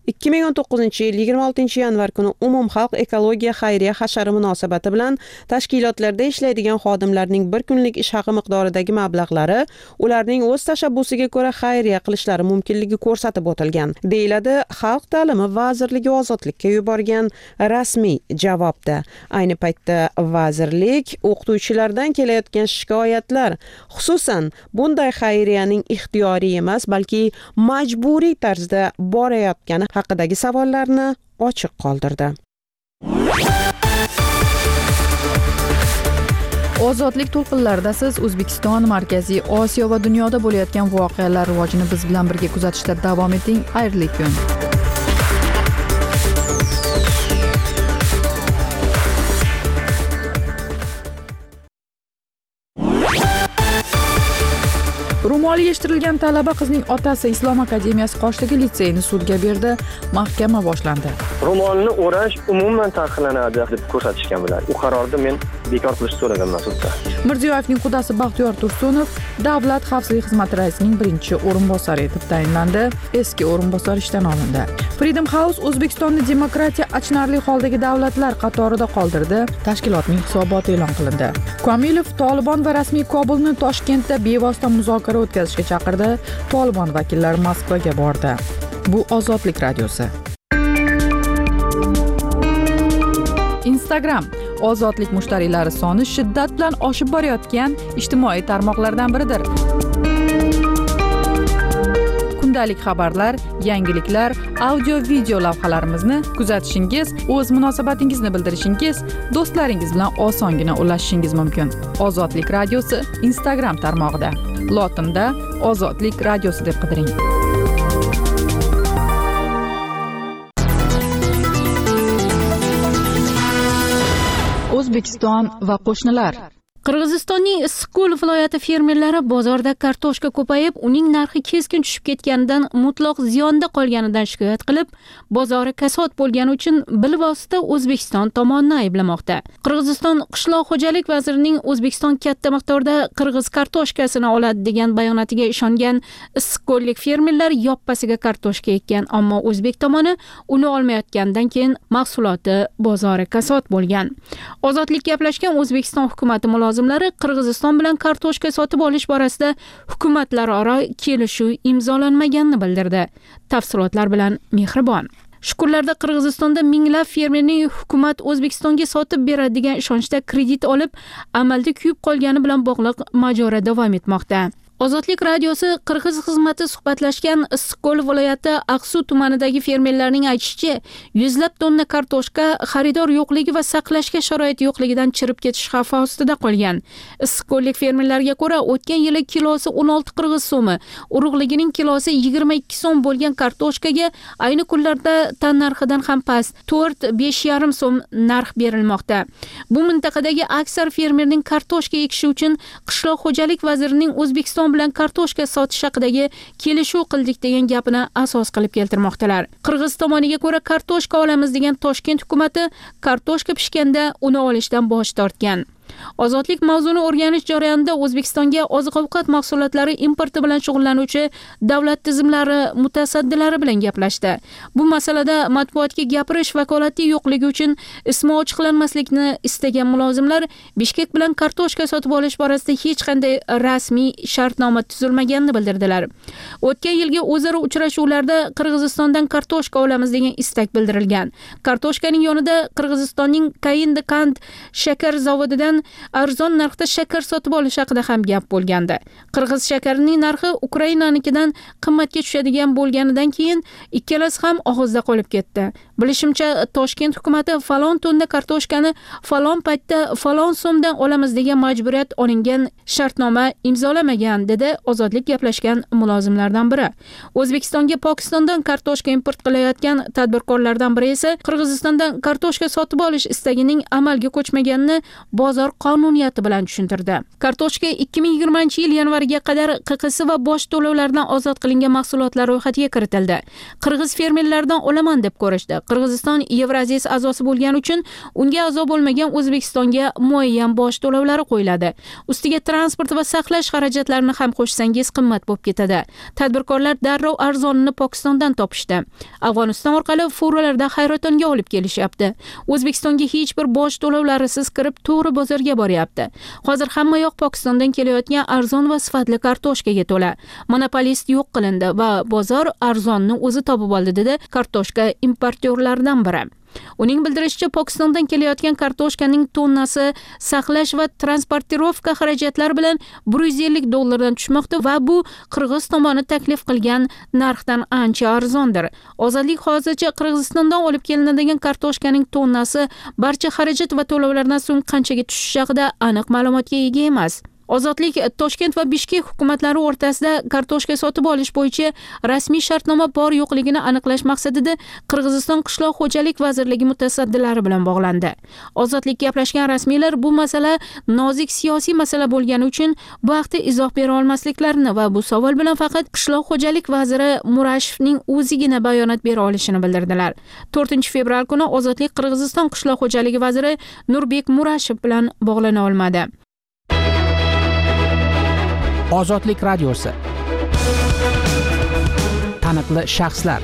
ikki ming o'n to'qqizinchi yil yigirma oltinchi yanvar kuni umumxalq ekologiya xayriya hashari munosabati bilan tashkilotlarda ishlaydigan xodimlarning bir kunlik ish haqi miqdoridagi mablag'lari ularning o'z tashabbusiga ko'ra xayriya qilishlari mumkinligi ko'rsatib o'tilgan, deyiladi Xalq ta'limi vazirligi ozodlikka yuborgan rasmiy javobda. Ayni paytda vazirlik o'qituvchilardan kelayotgan shikoyatlar, xususan bunday xayriyaning ixtiyoriy emas, balki majburiy tarzda borayotgani haqidagi savollarni ochiq qoldirdi.
Ozodlik to'lqinlarida siz O'zbekiston, Markaziy Osiyo va dunyoda bo'layotgan voqealar rivojini biz bilan birga kuzatishda davom eting. Xayrli kun. Ro'moli yechtirilgan talaba qizning otasi Islom akademiyasi Qoshdagi litseyni sudga berdi. Mahkama boshlandi.
Ro'molni o'rash umuman taqiqlanadi deb ko'rsatishgan bilan u qarorni men bekor qilishni so'raganman sudda.
Mirziyoyevning qudasi Baxtiyor Tursunov Davlat xavfsizlik xizmati raisining birinchi o'rinbosari etib tayinlandi. Eski o'rinbosar ishdan olindi. Freedom House O'zbekistonni demokratiya achinarli holdagi davlatlar qatorida qoldirdi. Tashkilotning hisoboti e'lon qilindi. Komilov Tolibon va rasmiy Kobulni Toshkentda bevosita muzokara o'tkazishga chaqirdi. Tolibon vakillari Moskvaga bordi. Bu Ozodlik radiosi. Instagram Ozodlik mushtariylari soni shiddat bilan oshib borayotgan ijtimoiy tarmoqlardan biridir. Kundalik xabarlar, yangiliklar, audio-video lavhalarimizni kuzatishingiz, o'z munosabatingizni bildirishingiz, do'stlaringiz bilan osongina ulashishingiz mumkin. Ozodlik radiosi Instagram tarmog'ida. Lotinda Ozodlik radiosi deb qidiring. O'zbekiston va qo'shnilar.
Qirg'izistonning Issiqko'l viloyati fermerlari bozorda kartoshka ko'payib, uning narxi keskin tushib ketganidan mutlaq ziyonda qolganidan shikoyat qilib, bozori kasod bo'lgani uchun bilvosita O'zbekiston tomonini ayblamoqda. Qirg'iziston qishloq xo'jalik vazirining O'zbekiston katta miqdorda qirg'iz kartoshkasini oladi degan bayonotiga ishongan issiqko'llik fermerlar yoppasiga kartoshka ekkan, ammo O'zbek tomoni uni olmayotganidan keyin mahsuloti bozori kasod bo'lgan. Ozodlik gaplashgan O'zbekiston hukumati mulozimlari Qirg'iziston bilan kartoshka sotib olish borasida hukumatlararo kelishuv imzolanmaganini bildirdi. Tafsilotlar bilan Mehribon. Shu kunlarda Qirg'izistonda minglab fermerning hukumat O'zbekistonga sotib beradi degan ishonchda kredit olib, amalda kuyib qolgani bilan bog'liq mojaro davom etmoqda. Ozodlik radiosi Qirg'iz xizmati suhbatlashgan Issiqko'l viloyati Aqsu tumanidagi fermerlarning aytishicha, yuzlab tonna kartoshka xaridor yo'qligi va saqlashga sharoit yo'qligidan chirib ketish xavfi ostida qolgan. Issiqko'llik fermerlarga ko'ra, o'tgan yili kilosi o'n olti qirg'iz so'mi, urug'ligining kilosi yigirma ikki so'm bo'lgan kartoshkaga ayni kunlarda tan narxidan ham past to'rt besh yarim so'm narx berilmoqda. Bu mintaqadagi aksar fermerning kartoshka ekishi uchun qishloq xo'jalik vazirining O'zbekiston bilan kartoshka sotish haqidagi kelishuv qildik degan gapini asos qilib keltirmoqdalar. Qirg'iz tomoniga ko'ra, kartoshka olamiz degan Toshkent hukumati kartoshka pishganda uni olishdan bosh tortgan. Ozodlik mavzuni o'rganish jarayonida O'zbekistonga oziq-ovqat mahsulotlari importi bilan shug'ullanuvchi davlat tizimlari mutasaddilari bilan gaplashdi. Bu masalada matbuotga gapirish vakolati yo'qligi uchun ismi ochiqlanmaslikni istagan mulozimlar Bishkek bilan kartoshka sotib olish borasida hech qanday rasmiy shartnoma tuzilmaganini bildirdilar. O'tgan yilgi o'zaro uchrashuvlarda Qirg'izistondan kartoshka olamiz degan istak bildirilgan. Kartoshkaning yonida Qirg'izistonning Kayindi-Kand shakar zavodidan arzon narxda shakar sotib olish haqida ham gap bo'lgandi. Qirg'iz shakarining narxi Ukrainanikidan qimmatga tushadigan bo'lganidan keyin ikkalasi ham og'izda qolib ketdi. Bilishimcha, Toshkent hukumati falon tonna kartoshkani falon paytda falon so'mdan olamiz degan majburiyat olingan shartnoma imzolamagan, dedi Ozodlik gaplashgan mulozimlardan biri. O'zbekistonga Pokistondan kartoshka import qilayotgan tadbirkorlardan biri esa Qirg'izistondan kartoshka sotib olish istagining amalga ko'chmaganini bozor qonuniyati bilan tushuntirdi. Kartoshka ikki ming yigirmanchi yil yanvariga qadar Q Q S va bosh to'lovlardan ozod qilingan mahsulotlar ro'yxatiga kiritildi. Qirg'iz fermerlardan olaman deb ko'rishdi. Qirg'iziston Yevroziyasi a'zosi bo'lgani uchun unga a'zo bo'lmagan O'zbekistonga muayyan boj to'lovlari qo'yiladi. Ustiga transport va saqlash xarajatlarini ham qo'shsangiz qimmat bo'lib ketadi. Tadbirkorlar darrov arzonini Pokistondan topishdi. Afg'oniston orqali furolarda hayrotonga olib kelishyapti. O'zbekistonga hech bir boj to'lovlarisiz kirib to'g'ri bozorga boryapti. Hozir hamma yoq Pokistondan kelayotgan arzon va sifatli kartoshkaga to'la. Monopolist yo'q qilindi va bozor arzonni o'zi topib oldi, dedi kartoshka importyorlaridan biri. Uning bildirishicha, Pokistondan kelayotgan kartoshkaning tonnasi saqlash va transportirovka xarajatlari bilan bir yuz ellik dollardan tushmoqda va bu Qirg'iz tomoni taklif qilgan narxdan ancha arzondir. Ozodlik hozircha Qirg'izistondan olib kelinadigan kartoshkaning tonnasi barcha xarajat va to'lovlardan so'ng qanchaga tushishi haqida aniq ma'lumotga ega emas. Ozodlik Toshkent va Bishkek hukumatlari o'rtasida kartoshka sotib olish bo'yicha rasmiy shartnoma bor yo'qligini aniqlash maqsadida Qirg'iziston qishloq xo'jalik vazirligi mutasaddilari bilan bog'landi. Ozodlik gaplashgan rasmiylar bu masala nozik siyosiy masala bo'lgani uchun bu haqda izoh bera olmasliklarini va bu savol bilan faqat qishloq xo'jalik vaziri Murashevning o'zigina bayonot bera olishini bildirdilar. to'rtinchi fevral kuni Ozodlik Qirg'iziston qishloq xo'jaligi vaziri Nurbek Murashev bilan bog'lana olmadi.
Ozodlik radiosi. Taniqli shaxslar.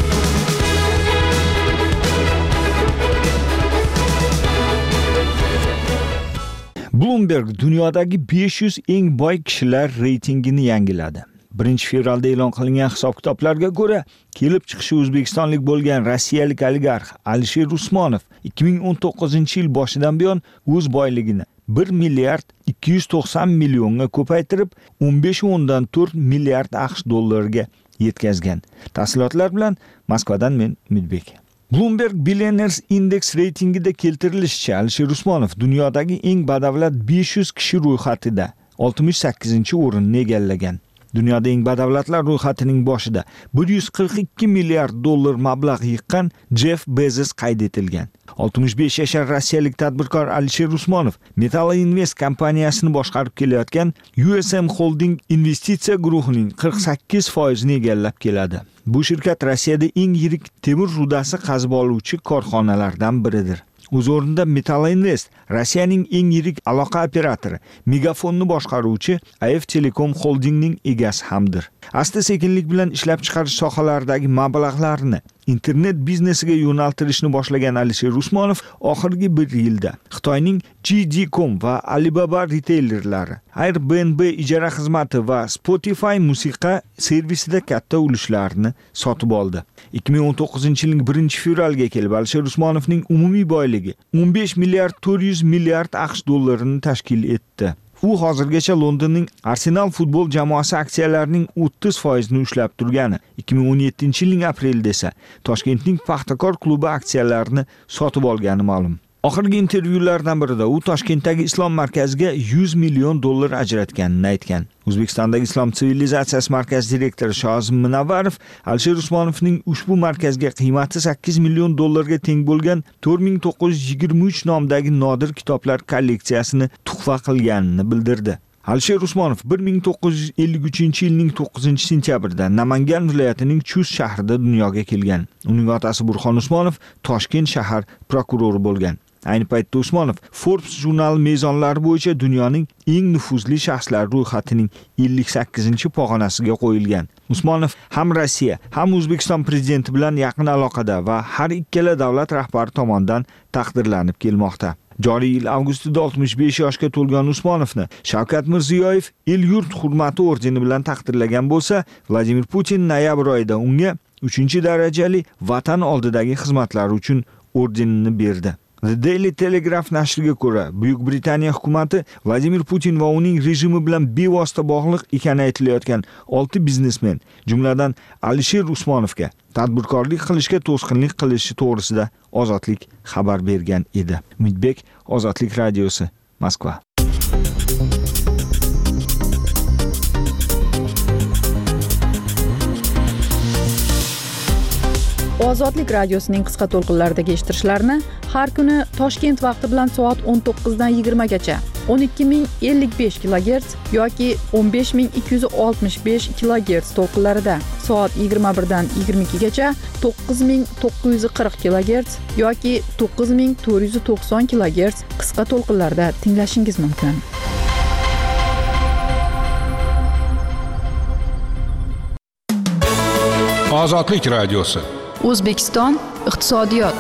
Bloomberg dunyodagi besh yuz eng boy kishilar reytingini yangiladi. birinchi fevralda e'lon qilingan hisob-kitoblarga ko'ra, kelib chiqishi o'zbekistonlik bo'lgan rossiyalik oligarx Alisher Usmonov ikki ming o'n to'qqizinchi yil boshidan buyon o'z boyligini bir milliard ikki yuz to'qson millionga ko'paytirib, o'n besh o'ndan to'rt milliard AQSh dollariga yetkazgan. Tafsilotlar bilan Moskvadan men Umidbek. Bloomberg Billionaires Index reytingida keltirilishicha, Alisher Usmonov dunyodagi eng badavlat besh yuz kishi ro'yxatida oltmish sakkizinchi o'rinni egallagan. Dunyoda eng badavlatlar ro'yxatining boshida bir yuz qirq ikki milliard dollar mablag' yiqqan Jeff Bezos qayd etilgan. oltmish besh yashar rossiyalik tadbirkor Alisher Usmonov Metal Invest kompaniyasini boshqarib kelayotgan U S M Holding investitsiya guruhining qirq sakkiz foizini egallab keladi. Bu shirkat Rossiyada eng yirik temir rudasi qazib oluvchi korxonalardan biridir. O'z o'rnida Metal Invest Rossiyaning eng yirik aloqa operatori Megafonni boshqaruvchi A F Telekom Holdingning egasi hamdir. Asta-sekinlik bilan ishlab chiqarish sohalaridagi mablag'larni internet biznesiga yo'naltirishni boshlagan Alisher Usmonov oxirgi bir yilda Xitoyning J D dot com va Alibaba reteylerlari, Airbnb ijara xizmati va Spotify musiqa servisida katta ulushlarni sotib oldi. ikki ming o'n to'qqizinchi yilning birinchi fevraliga kelib Alisher Usmonovning umumiy boyligi o'n besh milliard to'rt yuz milliard AQSh dollarini tashkil etdi. U hozirgacha Londonning Arsenal futbol jamoasi aksiyalarining o'ttiz foizini ushlab turgani, ikki ming o'n yettinchi yilning aprelida esa Toshkentning Paxtakor klubi aksiyalarini sotib olgani ma'lum. Oxirgi intervyulardan birida u Toshkentdagi Islom markaziga yuz million dollar ajratganini aytgan. O'zbekistondagi Islom sivilizatsiyasi markazi direktori Shozim Munavvarov Alisher Usmonovning ushbu markazga qiymati sakkiz million dollarga teng bo'lgan to'rt ming to'qqiz yuz yigirma uch nomdagi nodir kitoblar kolleksiyasini tuhfa qilganini bildirdi. Alisher Usmonov bir ming to'qqiz yuz ellik uchinchi yilning to'qqizinchi sentyabrida Namangan viloyatining Chust shahrida dunyoga kelgan. Uning otasi Burxon Usmonov Toshkent shahar prokurori bo'lgan. Ayni paytda Usmonov Forbes jurnali mezonlari bo'yicha dunyoning eng nufuzli shaxslari ro'yxatining ellik sakkizinchi pog'onasiga qo'yilgan. Usmonov ham Rossiya, ham O'zbekiston prezidenti bilan yaqin aloqada va har ikkala davlat rahbari tomonidan taqdirlanib kelmoqda. Joriy yil avgustida oltmish besh yoshga to'lgan Usmonovni Shavkat Mirziyoyev El-yurt hurmati ordeni bilan taqdirlagan bo'lsa, Vladimir Putin noyabr oyida unga uchinchi darajali vatan oldidagi xizmatlari uchun ordenini berdi. The Daily Telegraph nashriga ko'ra, Buyuk Britaniya hukumatı Vladimir Putin va uning rejimi bilan bevosita bog'liq ekani aytilayotgan olti biznesmen, jumladan Alisher Usmonovga tadbirkorlik qilishga to'sqinlik qilishi to'g'risida Ozodlik xabar bergan edi. Umidbek, Ozodlik radiosi, Moskva.
Ozodlik radiosining qisqa to'lqinlaridagi eshittirishlarini har kuni Toshkent vaqti bilan soat o'n to'qqizdan yigirma gacha o'n ikki ming ellik besh kilogerts yoki o'n besh ming ikki yuz oltmish besh kilogerts to'lqinlarida, soat yigirma birdan yigirma ikkigacha to'qqiz ming to'qqiz yuz qirq kilogerts yoki to'qqiz ming to'rt yuz to'qson kilogerts qisqa to'lqinlarda tinglashingiz mumkin.
Ozodlik radiosi.
O'zbekiston iqtisodiyot.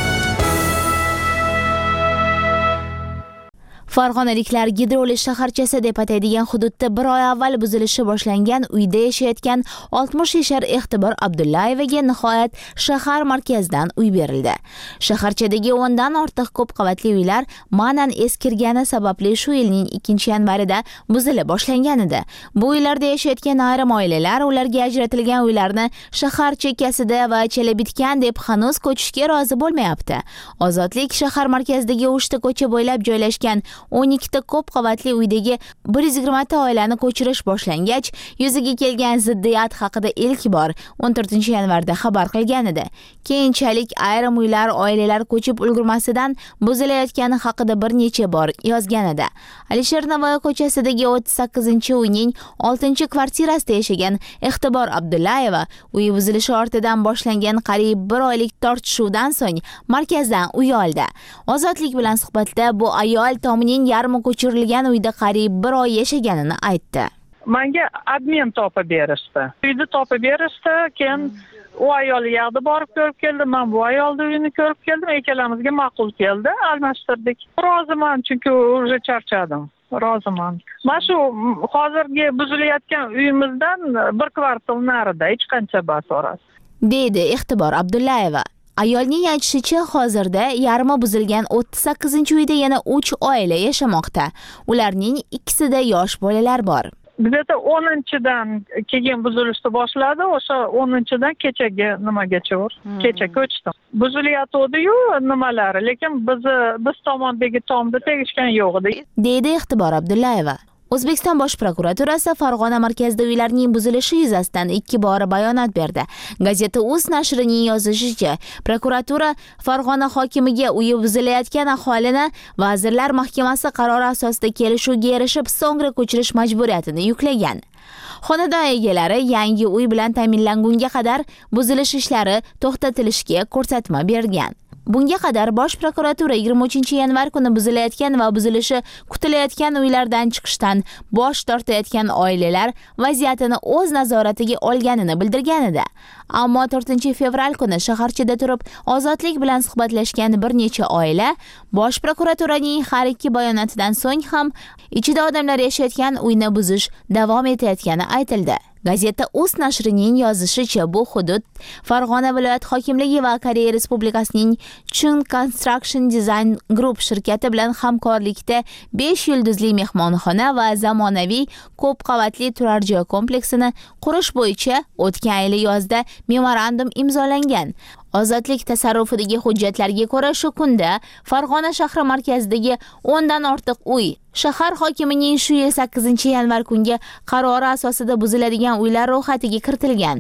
Farg'onaliklar Gidrolish shaharchasi deb ataydigan hududda bir oy avval buzilishi boshlangan uyda yashayotgan oltmish yashar Ehtibor Abdullayevaga nihoyat shahar markazidan uy berildi. Shaharchadagi o'ndan ortiq ko'p qavatli uylar ma'nan eskirgani sababli shu yilning ikkinchi yanvarida buzila boshlangan edi. Bu uylarda yashayotgan ayrim oilalar ularga ajratilgan uylarni shahar chekkasida va chala bitgan deb hanuz ko'chishga rozi bo'lmayapti. Ozodlik shahar markazidagi uchta ko'cha bo'ylab joylashgan o'n ikkita ko'p qavatli uydagi bir yuz yigirma ta oilani ko'chirish boshlangach, yuzaga kelgan ziddiyat haqida ilk bor o'n to'rtinchi yanvarda xabar qilgan edi. Keyinchalik ayrim uylar oilalar ko'chib ulgurmasidan buzilayotgani haqida bir necha bor yozgan edi. Alisher Navoiy ko'chasidagi o'ttiz sakkizinchi uyning oltinchi kvartirasida yashagan Ehtibor Abdullayeva uy buzilishi ortidan boshlangan qariyb bir oylik tortishuvdan so'ng markazdan uy oldi. Ozodlik bilan suhbatda bu ayol tomining yarmi ko'chirilgan uyda qariyb bir oy yashaganini aytdi.
Menga admin topib berishdi. Uyni topib berishdi, keyin u ayol yoqda borib ko'rib keldim, men bu ayolning uyini ko'rib keldim, ikkalamizga ma'qul keldi, almashtirdik. Roziman, chunki уже charchadim. Roziman. Mana shu hozirgi buzilayotgan uyimizdan bir kvartal narida hech qancha bas orasi.
Deydi Ehtibor Abdullayeva. Ayolning aytishicha, hozirda yarmi buzilgan o'ttiz sakkizinchi uyda yana uch oila yashamoqda. Ularning ikkisida yosh bolalar bor.
Bizda o'ninchidan keyin buzilishni boshladi, o'sha o'ninchidan kechagi nimagacha bor. Kecha ko'chdim. Buzilayotdi-yu nimalari, lekin biz biz tomondagi tomda tegishgan yo'q edi.
Deydi Ehtibor Abdullayeva. O'zbekiston Bosh prokuraturasi Farg'ona markazida uylarning buzilishi yuzasidan ikki bora bayonot berdi. Gazeta Uz nashrining yozishicha, prokuratura Farg'ona hokimiga uyi buzilayotgan aholini Vazirlar Mahkamasi qarori asosida kelishuvga erishib, so'ngra ko'chirish majburiyatini yuklagan. Xonadon egalari yangi uy bilan ta'minlangunga qadar buzilish ishlari to'xtatilishiga ko'rsatma bergan. Bunga qadar Bosh prokuratura yigirma uchinchi yanvar kuni buzilayotgan va buzilishi kutilayotgan uylardan chiqishdan bosh tortayotgan oilalar vaziyatini o'z nazoratiga olganini bildirgan edi. Ammo to'rtinchi fevral kuni shaharchada turib Ozodlik bilan suhbatlashgan bir necha oila Bosh prokuraturaning har ikki bayonotidan so'ng ham ichida odamlar yashayotgan uyni buzish davom etayotgani aytildi. Gazeta Uz nashrining yozishicha, bu hudud Farg'ona viloyat hokimligi va Koreya Respublikasining Chung Construction Design Group shirkati bilan hamkorlikda besh yulduzli mehmonxona va zamonaviy ko'p qavatli turar joy kompleksini qurish bo'yicha o'tgan yil yozda memorandum imzolangan. Ozodlik tasarrufidagi hujjatlarga ko'ra shu kunda Farg'ona shahri markazidagi o'ndan ortiq uy shahar hokimining shu yil sakkizinchi yanvar kungi qarori asosida buziladigan uylar ro'yxatiga kiritilgan.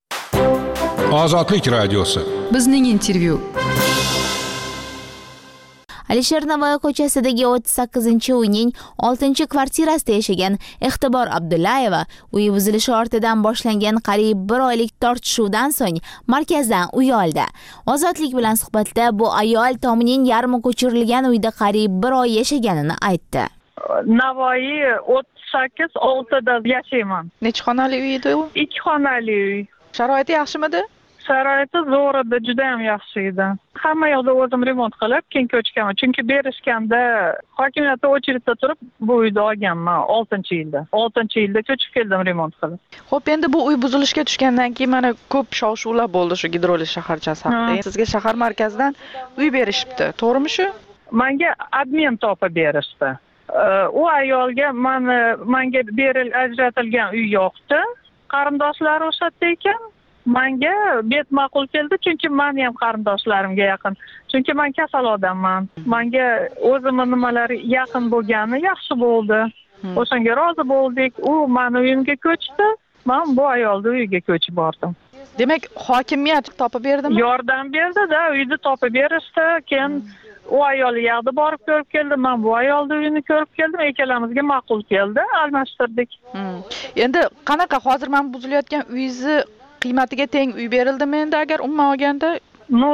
Ozodlik radiosi.
Bizning intervyu.
Alisher Navoiy ko'chasidagi o'ttiz sakkizinchi uyning oltinchi kvartirasida yashagan Ehtibor Abdullayeva uy buzilishi ortidan boshlangan qariyb bir oylik tortishuvdan so'ng markazdan uy oldi. Ozodlik bilan suhbatda bu ayol tomining yarmi ko'chirilgan uyda qariyb bir oy yashaganini aytdi.
Navoiy o'ttiz sakkiz oltida yashayman.
Necha xonali uy edi u?
ikki xonali uy.
Sharoiti yaxshimidi?
Sharoiti zo'r edi, juda ham yaxshi edi. Hamma yoqda o'zim remont qilib, keyin ko'chganman. Chunki berishganda hokimiyatda очередda turib bu uyni olganman oltinchi yilda. oltinchi yilda ko'chib keldim remont qilib.
Xo'p, endi bu uy buzilishga tushgandan keyin mana ko'p shov-shuvlar bo'ldi shu Gidrolish shaharchasi haqida. Sizga shahar markazidan uy berishibdi, to'g'rimi shu?
Menga admin topib berishdi. U ayolga meni menga beril ajratilgan uy yo'qdi. Qarindoshlari o'shatdi ekan. Menga bet ma'qul keldi, chunki men ham qarindoshlarimga yaqin. Chunki men kasal odamman. Menga o'zimning nimalari yaqin bo'lgani yaxshi bo'ldi. O'shanga rozi bo'ldik. U meni uyimga ko'chdi. Men bu ayolning uyiga ko'chib bordim.
Demak, hokimiyat topib berdimi?
Yordam berdi-da, uyni topib berishdi. Keyin u ayol u yoqda borib ko'rib keldi, men bu ayolni uyini ko'rib keldim, ikkalamizga ma'qul keldi, almashtirdik.
Endi qanaqa hozir men buzilayotgan uyingizni qiymatiga teng uy berildimi endi agar umuman olganda?
No,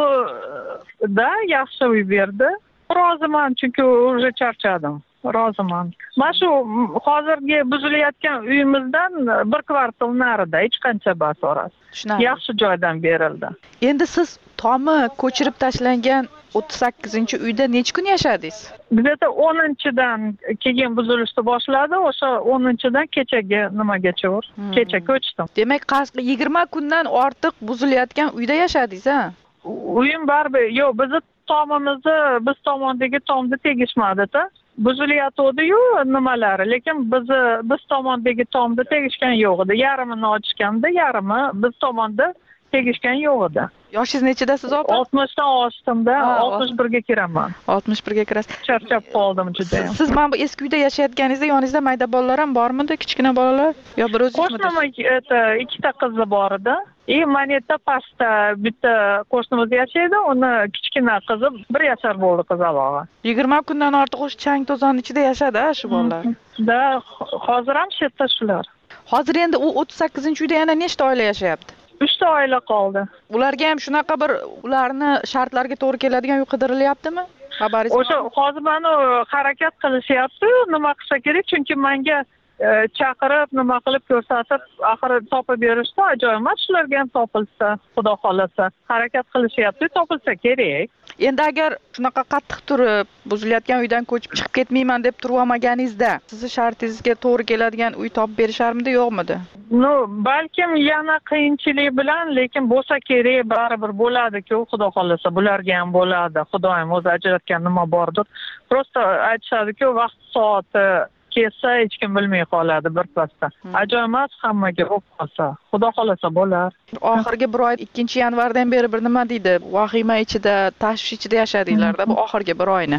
da yaxshi uy berdi. Roziman, chunki уже charchadim. Roziman. Mana shu hozirgi buzilayotgan uyimizdan bir kvartal narida hech qancha bas orasi. Yaxshi joydan berildi.
Endi siz tomi ko'chirib tashlangan o'ttiz sakkizinchi uyda necha kun yashadingiz?
Где-то o'ninchidan keyin buzilishni boshladi, o'sha o'ninchidan kechagi nimagacha bor. Kecha ko'chdim.
Demak, yigirma kundan ortiq buzilayotgan uyda yashadingiz, ha?
Uyim baribir, yo'q, bizni tomimizni, biz tomondagi tomni tegishmadi-da. Buzilayotdi-yu nimalari, lekin biz biz tomondagi tomda tegishgan yo'q edi. Yarmini ochganda, yarmi biz tomonda tegishgan yo'q edi.
Yoshingiz nechidasiz opa?
oltmishdan oshdim-da, oltmish birga kiraman.
oltmish birga kirasiz.
Charchab qoldim juda.
Siz mana bu eski uyda yashayotganingizda yoningizda mayda bolalar ham bormidi? Kichkina bolalar yo bir o'zingizmi?
Qo'shnim ikkita qizi bor edi. И manetta pastda bitta qo'shnimiz yashaydi, uni kichkina qizi bir yashar bo'ldi qizalog'i.
yigirma kundan ortiq o'sha chang to'zon ichida yashadi-a shu bolalar.
Da, hozir ham shu yerda shular.
Hozir endi u o'ttiz sakkizinchi uyda yana nechta oila yashayapti?
uchta oila qoldi.
Ularga ham shunaqa bir ularni shartlariga to'g'ri keladigan uy qidirilyaptimi? Xabaringiz
o'sha hozir mana harakat qilishyapti, nima qilsa kerak, chunki menga chaqirib, nima qilib ko'rsatib, axir topib berishdi, ajoyib emas, shularga ham topilsa, xudo xolasa, harakat qilishyapti, topilsa kerak.
Endi agar shunaqa qattiq turib, buzilayotgan uydan ko'chib chiqib ketmayman deb turib olmaganingizda, sizni shartingizga to'g'ri keladigan uy topib berisharmidi, yo'qmidi?
No, balkim yana qiyinchilik bilan, lekin bo'lsa kerak, baribir bo'ladi-ku, xudo xolasa, bularga ham bo'ladi. Xudoyim o'zi ajratgan nima bordir. Prosta aytishadi-ku, vaqt soati kelsa hech kim bilmay qoladi birpasda. Ajoyib emas, hammaga bo'lib qolsa. Xudo xolasa bo'lar.
Oxirgi bir oy ikkinchi yanvardan beri bir nima deydi? Vahima ichida, tashvish ichida yashadinglar-da bu oxirgi bir oyni.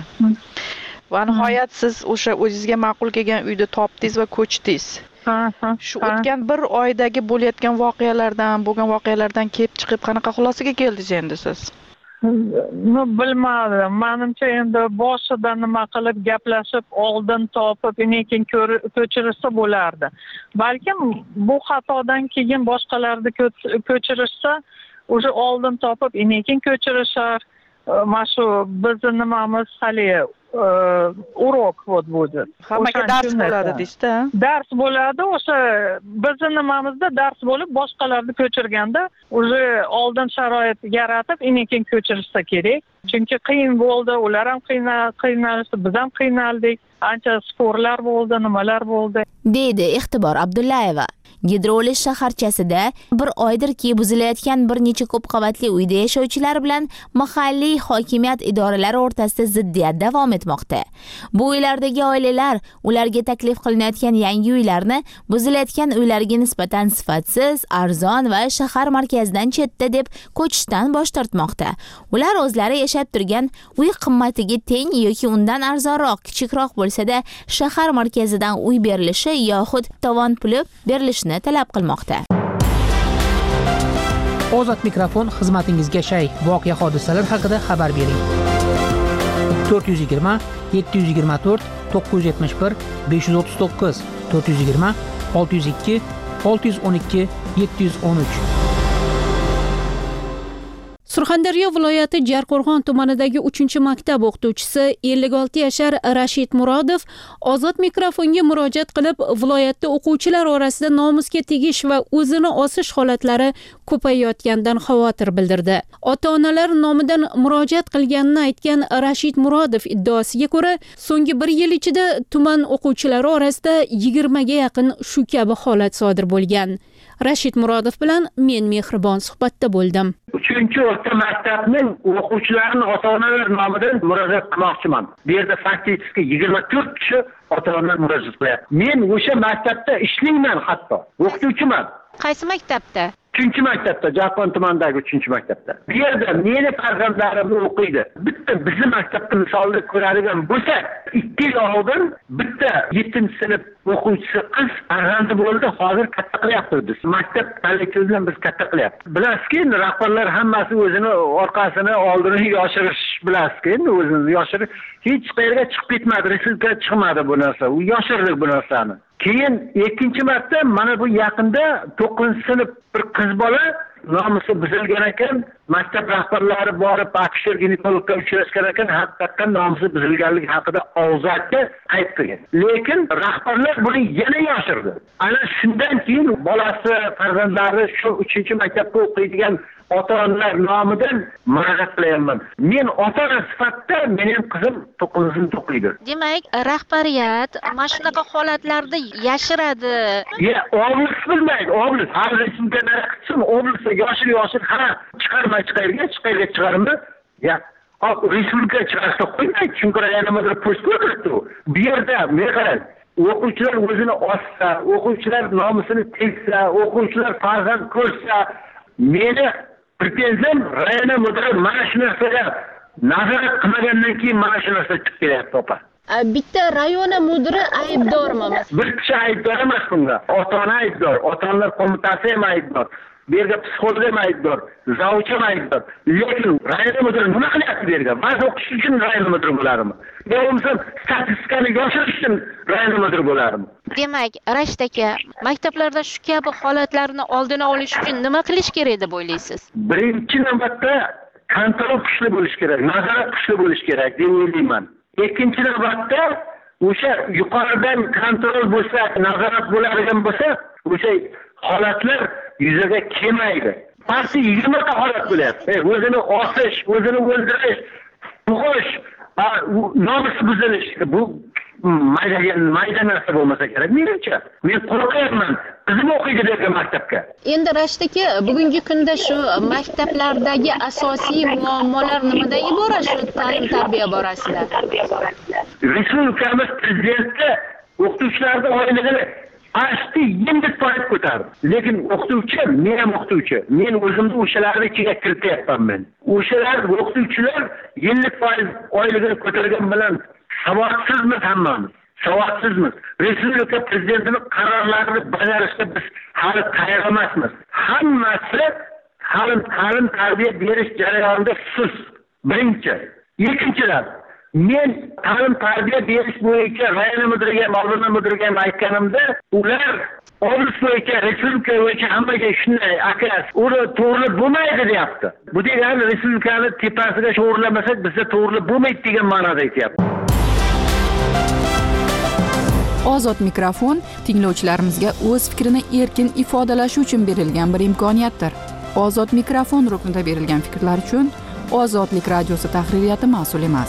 Va nihoyat siz o'sha o'zingizga ma'qul kelgan uyni topdingiz va ko'chdingiz. Shu o'tgan bir oydagi bo'layotgan voqealardan, bo'lgan voqealardan kelib chiqib qanaqa xulosaga keldingiz endi siz?
No, bilmadim. Menimcha endi boshida nima qilib gaplashib, oldin topib, keyin ko'chirishsa bo'lardi. Balkim bu xatodan keyin boshqalarni ko'chirishsa, o'sha oldin topib, keyin ko'chirishar. Mana shu bizni nimamiz hali urok вот будет.
Hammaga dars bo'ladi deysiz-da?
Dars bo'ladi, o'sha bizni nimamizda dars bo'lib, boshqalarni ko'chirganda o'zi oldin sharoit yaratib, keyin ko'chirishsa kerak. Chunki qiyin bo'ldi, ular ham qiynalishdi, biz ham qiynaldik. Ancha sporlar bo'ldi, nimalar bo'ldi.
Deydi Ixtibor Abdullayeva. Gidrolis shaharchasida bir oydirki buzilayotgan bir necha ko'p qavatli uyda yashovchilar bilan mahalliy hokimiyat idoralari o'rtasida ziddiyat davom etmoqda. Bu uylardagi oilalar ularga taklif qilinayotgan yangi uylarni buzilayotgan uylarga nisbatan sifatsiz, arzon va shahar markazidan chetda deb ko'chishdan bosh tortmoqda. Ular o'zlari yashab turgan uy qimmatiga teng yoki undan arzonroq, kichikroq bo'lsa-da, shahar markazidan uy berilishi yoxud tovon puli berilishini talab qilmoqda.
Ozod mikrofon xizmatingizga shay. Voqea hodisalar haqida xabar bering. to'rt yuz yigirma yetti yuz yigirma to'rt to'qqiz yuz yetmish bir besh yuz o'ttiz to'qqiz to'rt yuz yigirma olti yuz ikki olti yuz o'n ikki yetti yuz o'n uch.
Surxondaryo viloyati Jarqo'rg'on tumanidagi uchinchi maktab o'qituvchisi ellik olti yashar Rashid Murodov ozod mikrofonga murojaat qilib, viloyatda o'quvchilar orasida nomusga tegish va o'zini osish holatlari ko'payayotganidan xavotir bildirdi. Ota-onalar nomidan murojaat qilganini aytgan Rashid Murodov iddaosiga ko'ra, so'nggi bir yil ichida tuman o'quvchilari orasida yigirmaga yaqin shu kabi holat sodir bo'lgan. Rashid Murodov bilan men mehribon suhbatda bo'ldim.
uchinchi o'rta maktabning o'quvchilarining ota-onalar nomidan murojaat qilmoqchiman. Bu yerda faktiski yigirma to'rt kishi ota-onalar murojaat qilyapti. Men o'sha maktabda ishlayman, hatto o'qituvchiman.
Qaysi maktabda?
uchinchi maktabda, Jahon tumanidagi uchinchi maktabda. Bu yerda meni farzandlarim o'qiydi. Bitta bizni maktabda misolda ko'radigan bo'lsak, ikki yil oldin bitta yettinchi sinf o'quvchisi qiz farzandi bo'ldi, hozir katta qilyapti biz. Maktab kollektivi bilan biz katta qilyapmiz. Bilasizki, rahbarlar hammasi o'zini orqasini, oldini yoshirish bilasizki, endi o'zini yoshirib hech qayerga chiqib ketmadi, respublikaga chiqmadi bu narsa. U yoshirdik bu narsani. Keyin ikkinchi marta mana bu yaqinda to'qqizinchi sinf bir qiz bola nomusi buzilgan ekan, maktab rahbarlari borib aksher ginekologga uchrashgan ekan, haqiqatan nomusi buzilganligi haqida og'zaki aytgan. Lekin rahbarlar buni yana yoshirdi. Ana shundan keyin bolasi, farzandlari shu uchinchi maktabda o'qiydigan ota-onalar nomidan murojaat qilyapman. Men ota-ona sifatida mening qizim to'qqizinchi sinfda o'qiydi.
Demak, rahbariyat mana shunaqa holatlarda yashiradi.
Ya, oblis bilmaydi, oblis. Har resimga qilsin, oblis yoshir yoshir ha chiqarmay chiqarga, chiqarga chiqarma. Ya, hop respublika chiqarsa qo'ymaydi, chunki nimadir post ko'ribdi. Bu yerda men qarang, o'quvchilar o'zini ossa, o'quvchilar nomusini tegsa, o'quvchilar farzand ko'rsa, meni pretenziyam rayona mudiri mana shu narsaga nazorat qilmagandan keyin mana shu narsa chiqib kelyapti opa.
Bitta rayona mudiri aybdormi?
Bir kishi aybdor emas bunda. Ota-ona aybdor, ota-onalar qo'mitasi ham aybdor. Bu yerga psixolog ham aybdor, zavch ham aybdor. Lekin rayona mudiri nima qilyapti bu yerga? Ba'zi o'qish uchun rayona mudiri bo'larmi? Yo'qsa statistikani yoshirish uchun rayona mudiri bo'larmi?
Demak, Rashid aka, maktablarda shu kabi holatlarni oldini olish uchun nima qilish kerak deb o'ylaysiz?
Birinchi navbatda kontrol kuchli bo'lish kerak, nazorat kuchli bo'lish kerak deb o'ylayman. Ikkinchi navbatda o'sha yuqoridan kontrol bo'lsa, nazorat bo'ladigan bo'lsa, o'sha holatlar yuzaga kelmaydi. Barcha yigirma ta holat bo'lyapti. O'zini osish, o'zini o'ldirish, tug'ish, nomus buzilish. Bu mayda mayda narsa bo'lmasa kerak menimcha. Men qo'rqyapman. Qizim o'qiydi degan maktabga.
Endi Rashid aka, bugungi kunda shu maktablardagi asosiy muammolar nimadan iborat shu ta'lim tarbiya borasida?
Respublikamiz prezidenti o'qituvchilarning oyligini asti yengil foiz ko'tardi. Lekin o'qituvchi, men ham o'qituvchi. Men o'zimni o'shalarning ichiga kirityapman men. O'shalar o'qituvchilar yengil foiz oyligini ko'targan bilan savodsizmiz hammamiz. Savodsizmiz. Respublika prezidentining qarorlarini bajarishda biz hali tayyor emasmiz. Hammasi hali ta'lim tarbiya berish jarayonida sust. Birinchi. Ikkinchidan, men ta'lim tarbiya berish bo'yicha rayona mudiriga, ma'muriyat mudiriga aytganimda, ular oblis bo'yicha, respublika bo'yicha hammaga shunday akas, uni to'g'ri bo'lmaydi deyapti. Bu degani respublikani tepasiga sho'rlamasak, bizda to'g'ri bo'lmaydi degan ma'noda aytyapti.
Ozod mikrofon tinglovchilarimizga o'z fikrini erkin ifodalashi uchun berilgan bir imkoniyatdir. Ozod mikrofon ruknida berilgan fikrlar uchun Ozodlik radiosi tahririyati mas'ul emas.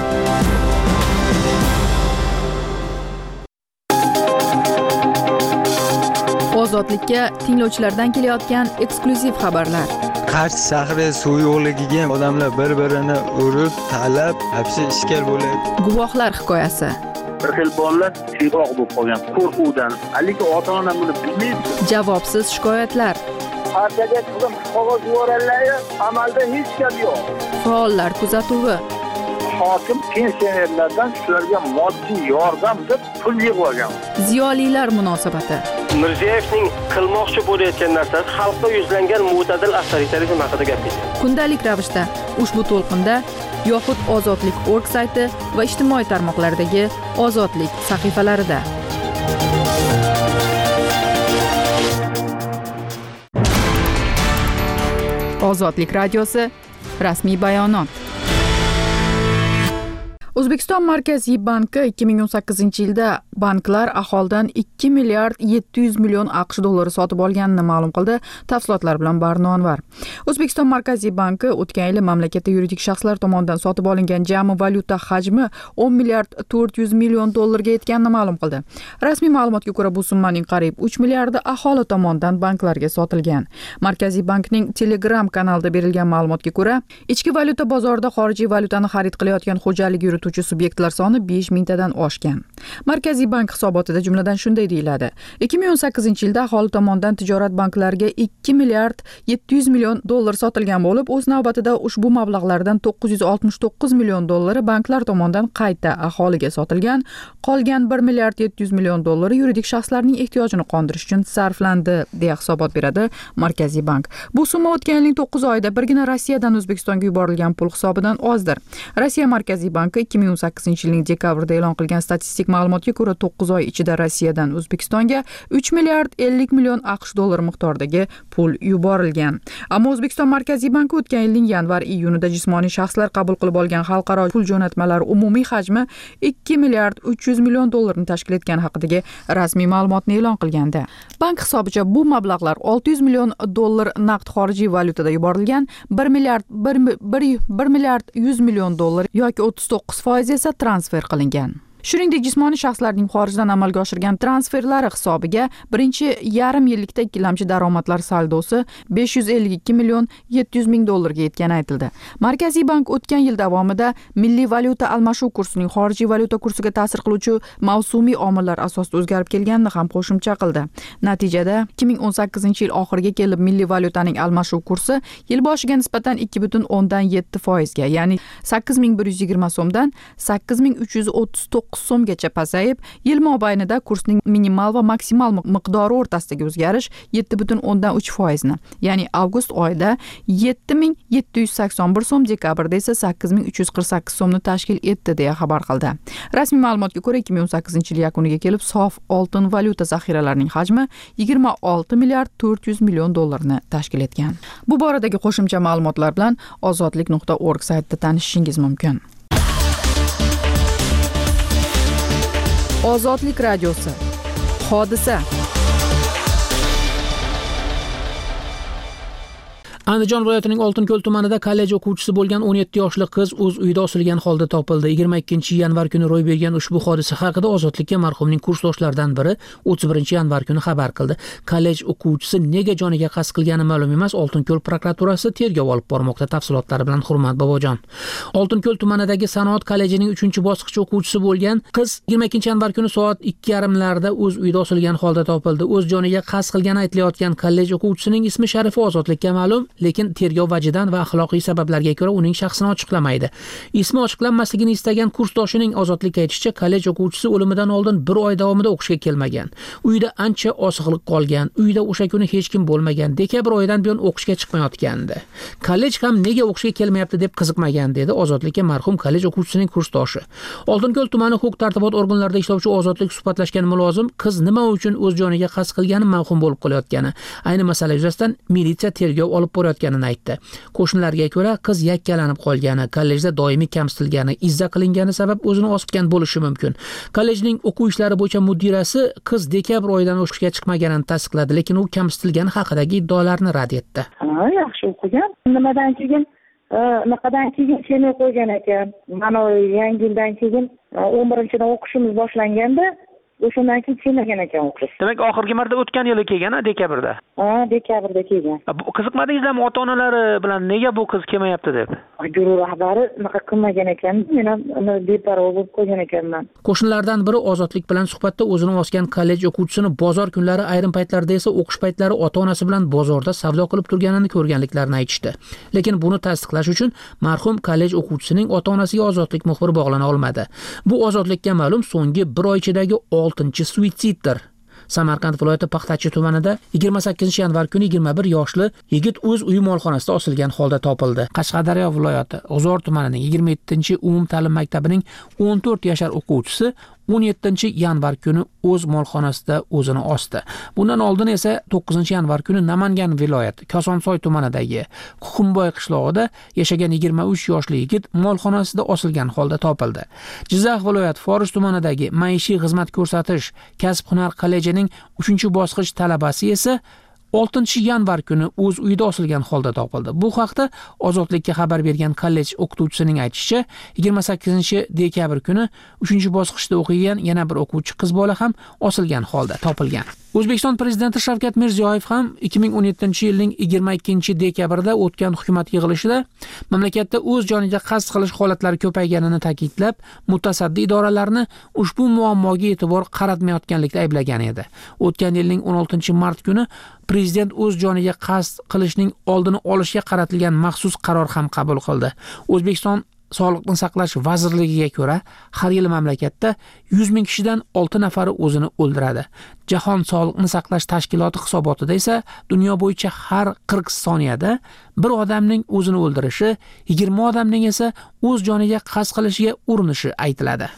Ozodlikka tinglovchilardan kelayotgan eksklyuziv xabarlar.
Qarshi shahri suv yo'qligiga odamlar bir-birini urib, talab, hapsi ishkal bo'ladi.
Guvohlar hikoyasi.
Bir xil bolalar siyroq bo'lib qolgan qo'rquvdan, haligi ota-ona buni bilmaydi.
Javobsiz shikoyatlar.
Partiyaga qizim qog'oz yuborganlar, amalda hech gap yo'q.
Faollar kuzatuvi.
Hokim pensionerlardan shularga moddiy yordam deb pul yig'ib olgan.
Ziyolilar munosabati.
Mirziyoyevning qilmoqchi bo'layotgan narsasi xalqqa yuzlangan mo'tadil avtoritarizm haqida gapirdi.
Kundalik ravishda ushbu to'lqinda yoxud Ozodlik org sayti va ijtimoiy tarmoqlardagi Ozodlik sahifalarida. Ozodlik radiosi rasmiy bayonot. O'zbekiston Markaziy banki ikki ming o'n sakkizinchi yilda banklar aholidan ikki milliard yetti yuz million AQSh dollari sotib olganini ma'lum qildi. Tafsilotlar bilan Barno Anvar. O'zbekiston Markaziy banki o'tgan yili mamlakatda yuridik shaxslar tomonidan sotib olingan jami valyuta hajmi o'n milliard to'rt yuz million dollarga yetganini ma'lum qildi. Rasmiy ma'lumotga ko'ra bu summaning qariyb uch milliardi aholi tomonidan banklarga sotilgan. Markaziy bankning Telegram kanalida berilgan ma'lumotga ko'ra, ichki valyuta bozorida xorijiy valyutani xarid qilayotgan xo'jalik yurituvchi yaratuvchi subyektlar soni besh mingtadan oshgan. Markaziy bank hisobotida jumladan shunday deyiladi: ikki ming o'n sakkizinchi yilda aholi tomonidan tijorat banklariga ikki milliard yetti yuz million dollar sotilgan bo'lib, o'z navbatida ushbu mablag'lardan to'qqiz yuz oltmish to'qqiz million dollari banklar tomonidan qayta aholiga sotilgan, qolgan bir milliard yetti yuz million dollari yuridik shaxslarning ehtiyojini qondirish uchun sarflandi, deya hisobot beradi Markaziy bank. Bu summa o'tgan yilning to'qqiz oyida birgina Rossiyadan O'zbekistonga yuborilgan pul hisobidan ozdir. Rossiya Markaziy banki ikki ming o'n sakkizinchi yilning dekabrida e'lon qilgan statistik ma'lumotga ko'ra to'qqiz oy ichida Rossiyadan O'zbekistonga uch milliard ellik million AQSh dollari miqdoridagi pul yuborilgan. Ammo O'zbekiston Markaziy banki o'tgan yilning yanvar-iyunida jismoniy shaxslar qabul qilib olgan xalqaro pul jo'natmalari umumiy hajmi ikki milliard uch yuz million dollarni tashkil etgani haqidagi rasmiy ma'lumotni e'lon qilganda, bank hisobicha bu mablag'lar olti yuz million dollar naqd xorijiy valyutada yuborilgan, bir milliard bir milliard yuz million dollar yoki o'ttiz to'qqiz foiz esa transfer qilingan. Shuningdek, jismoniy shaxslarning xorijdan amalga oshirgan transferlari hisobiga birinchi yarim yillikda ikkilamchi daromadlar saldosi besh yuz ellik ikki million yetti yuz ming dollarga yetgani aytildi. Markaziy bank o'tgan yil davomida milliy valyuta almashuv kursining xorijiy valyuta kursiga ta'sir qiluvchi mavsumiy omillar asosida o'zgarib kelganini ham qo'shimcha qildi. Natijada ikki ming o'n sakkizinchi yil oxiriga kelib milliy valyutaning almashuv kursi yil boshiga nisbatan ikki butun o'ndan yetti foizga, ya'ni sakkiz ming bir yuz yigirma so'mdan sakkiz ming uch yuz o'ttiz to'qqiz so'mgacha pasayib, yil mobaynida kursning minimal va maksimal miqdori o'rtasidagi o'zgarish yetti butun o'ndan uch foizni, ya'ni avgust oyida yetti ming yetti yuz sakson bir so'm, dekabrda esa sakkiz ming uch yuz qirq sakkiz so'mni tashkil etdi, deya xabar qildi. Rasmiy ma'lumotga ko'ra, ikki ming o'n sakkizinchi yil yakuniga kelib sof oltin valyuta zaxiralarining hajmi yigirma olti milliard to'rt yuz million dollarni tashkil etgan. Bu boradagi qo'shimcha ma'lumotlar bilan ozodlik nuqta org saytida tanishishingiz mumkin. Ozodlik radiosi. Hodisa.
Andijon viloyatining Oltinko'l tumanida kollej o'quvchisi bo'lgan o'n yetti yoshli qiz o'z uyida osilgan holda topildi. yigirma ikkinchi yanvar kuni ro'y bergan ushbu hodisa haqida Ozodlikka marhumning kursdoshlaridan biri o'ttiz birinchi yanvar kuni xabar qildi. Kollej o'quvchisi nega joniga qasd qilgani ma'lum emas. Oltinko'l prokuraturasi tergov olib bormoqda. Tafsilotlari bilan Hurmat Bobojon. Oltinko'l tumanidagi sanoat kollejining uchinchi bosqich o'quvchisi bo'lgan qiz yigirma ikkinchi yanvar kuni soat ikki yarim larda o'z uyida osilgan holda topildi. O'z joniga qasd qilgani aytilayotgan kollej o'quvchisining ismi Sharifa Ozodlikka ma'lum, lekin tergov vajidan va axloqiy sabablarga ko'ra uning shaxsini ochiqlamaydi. Ismi ochiqlanmasligini istagan kursdoshining Ozodlikka aytishicha, kollej o'quvchisi o'limidan oldin bir oy davomida o'qishga kelmagan. Uyda ancha osiqlik qolgan, uyda o'sha kuni hech kim bo'lmagan. Dekabr oyidan buyon o'qishga chiqmayotgandi. Kollej ham nega o'qishga kelmayapti deb qiziqmagan, dedi Ozodlikka marhum kollej o'quvchisining kursdoshi. Oltinko'l tumani huquq-tartibot organlarida ishlovchi Ozodlik suhbatlashgan mulozim qiz nima uchun o'z joniga qasd qilgani mavhum bo'lib qolayotgani, ayni masala yuzasidan militsiya tergov olib borayotganini aytdi. Qo'shnilarga ko'ra, qiz yakkalanib qolgani, kollejda doimiy kamsitilgani, izza qilingani sabab o'zini osibgan bo'lishi mumkin. Kollejning o'quv ishlari bo'yicha mudirasi qiz dekabr oyidan o'qishga chiqmaganini tasdiqladi, lekin u kamsitilgani haqidagi iddaolarni rad etdi.
Ha, yaxshi o'qigan. Nimadan keyin, naqadan keyin kelmay qo'ygan ekan. Mana yangi yildan keyin o'n birinchidan o'qishimiz boshlanganda o'shandan keyin kelmagan ekan o'qish.
Demak, oxirgi marta o'tgan yili kelgan, dekabrda.
Ha, dekabrda kelgan.
Qiziqmadingizlarmi ota-onalari bilan nega bu qiz kelmayapti deb?
Guruh rahbari unaqa qilmagan ekan, men ham uni beparvo bo'lib qo'ygan ekanman.
Qo'shnilardan biri Ozodlik bilan suhbatda o'zini osgan kollej o'quvchisini bozor kunlari, ayrim paytlarda esa o'qish paytlari ota-onasi bilan bozorda savdo qilib turganini ko'rganliklarini aytishdi. Lekin buni tasdiqlash uchun marhum kollej o'quvchisining ota-onasiga Ozodlik muxbiri bog'lana olmadi. Bu Ozodlikka ma'lum so'nggi bir oy ichidagi oltinchi suitsiddir. Samarqand viloyati Paxtachi tumanida yigirma sakkizinchi yanvar kuni yigirma bir yoshli yigit o'z uyi molxonasida osilgan holda topildi. Qashqadaryo viloyati G'uzor tumanining yigirma yettinchi umum ta'lim maktabining o'n to'rt yashar o'quvchisi o'n yettinchi yanvar kuni o'z molxonasida o'zini osdi. Bundan oldin esa to'qqizinchi yanvar kuni Namangan viloyati Kosonsoy tumanidagi Quxumboy qishlog'ida yashagan yigirma uch yoshli yigit molxonasida osilgan holda topildi. Jizzax viloyati Forish tumanidagi maishiy xizmat ko'rsatish kasb-hunar kollejining uchinchi bosqich talabasi esa oltinchi yanvar kuni o'z uyida osilgan holda topildi. Bu haqda Ozodlikka xabar bergan kollej o'qituvchisining aytishicha, yigirma sakkizinchi dekabr kuni uchinchi bosqichda o'qigan yana bir o'quvchi qiz bola ham osilgan holda topilgan. O'zbekiston prezidenti Shavkat Mirziyoyev ham ikki ming o'n yettinchi yilning yigirma ikkinchi dekabrida o'tgan hukumat yig'ilishida mamlakatda o'z joniga qasd qilish holatlari ko'payganini ta'kidlab, mutasaddi idoralarni ushbu muammoga e'tibor qaratmayotganlikda ayblagan edi. O'tgan yilning o'n oltinchi mart kuni prezident o'z joniga qasd qilishning oldini olishga qaratilgan maxsus qaror ham qabul qildi. O'zbekiston Sog'liqni saqlash vazirligiga ko'ra, har yili mamlakatda yuz ming kishidan olti nafari o'zini o'ldiradi. Jahon Sog'liqni saqlash tashkiloti hisobotida esa dunyo bo'yicha har qirq soniyada bir odamning o'zini o'ldirishi, yigirma odamning esa o'z joniga qasd qilishiga urinishi aytiladi.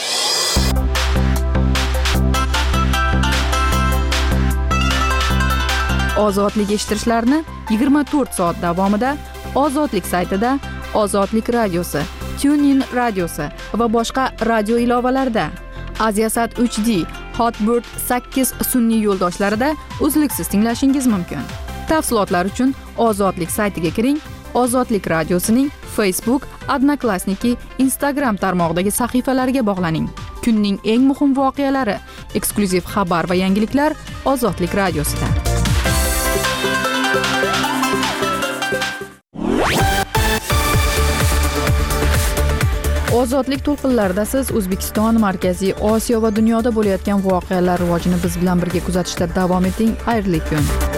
Ozodlik eshittirishlarni yigirma to'rt soat davomida Ozodlik saytida, Ozodlik radiosi, TuneIn radiosi va boshqa radio ilovalarda, Aziasat uch D, Hotbird sakkiz sun'iy yo'ldoshlarida uzluksiz tinglashingiz mumkin. Tafsilotlar uchun Ozodlik saytiga kiring, Ozodlik radiosining Facebook, Odnoklassniki, Instagram tarmog'idagi sahifalariga bog'laning. Kunning eng muhim voqealari, eksklyuziv xabar va yangiliklar Ozodlik radiosida. Ozodlik to'lqinlarida siz O'zbekiston, Markaziy Osiyo va dunyoda bo'layotgan voqealar rivojini biz bilan birga kuzatishda davom eting. Xayrli kun.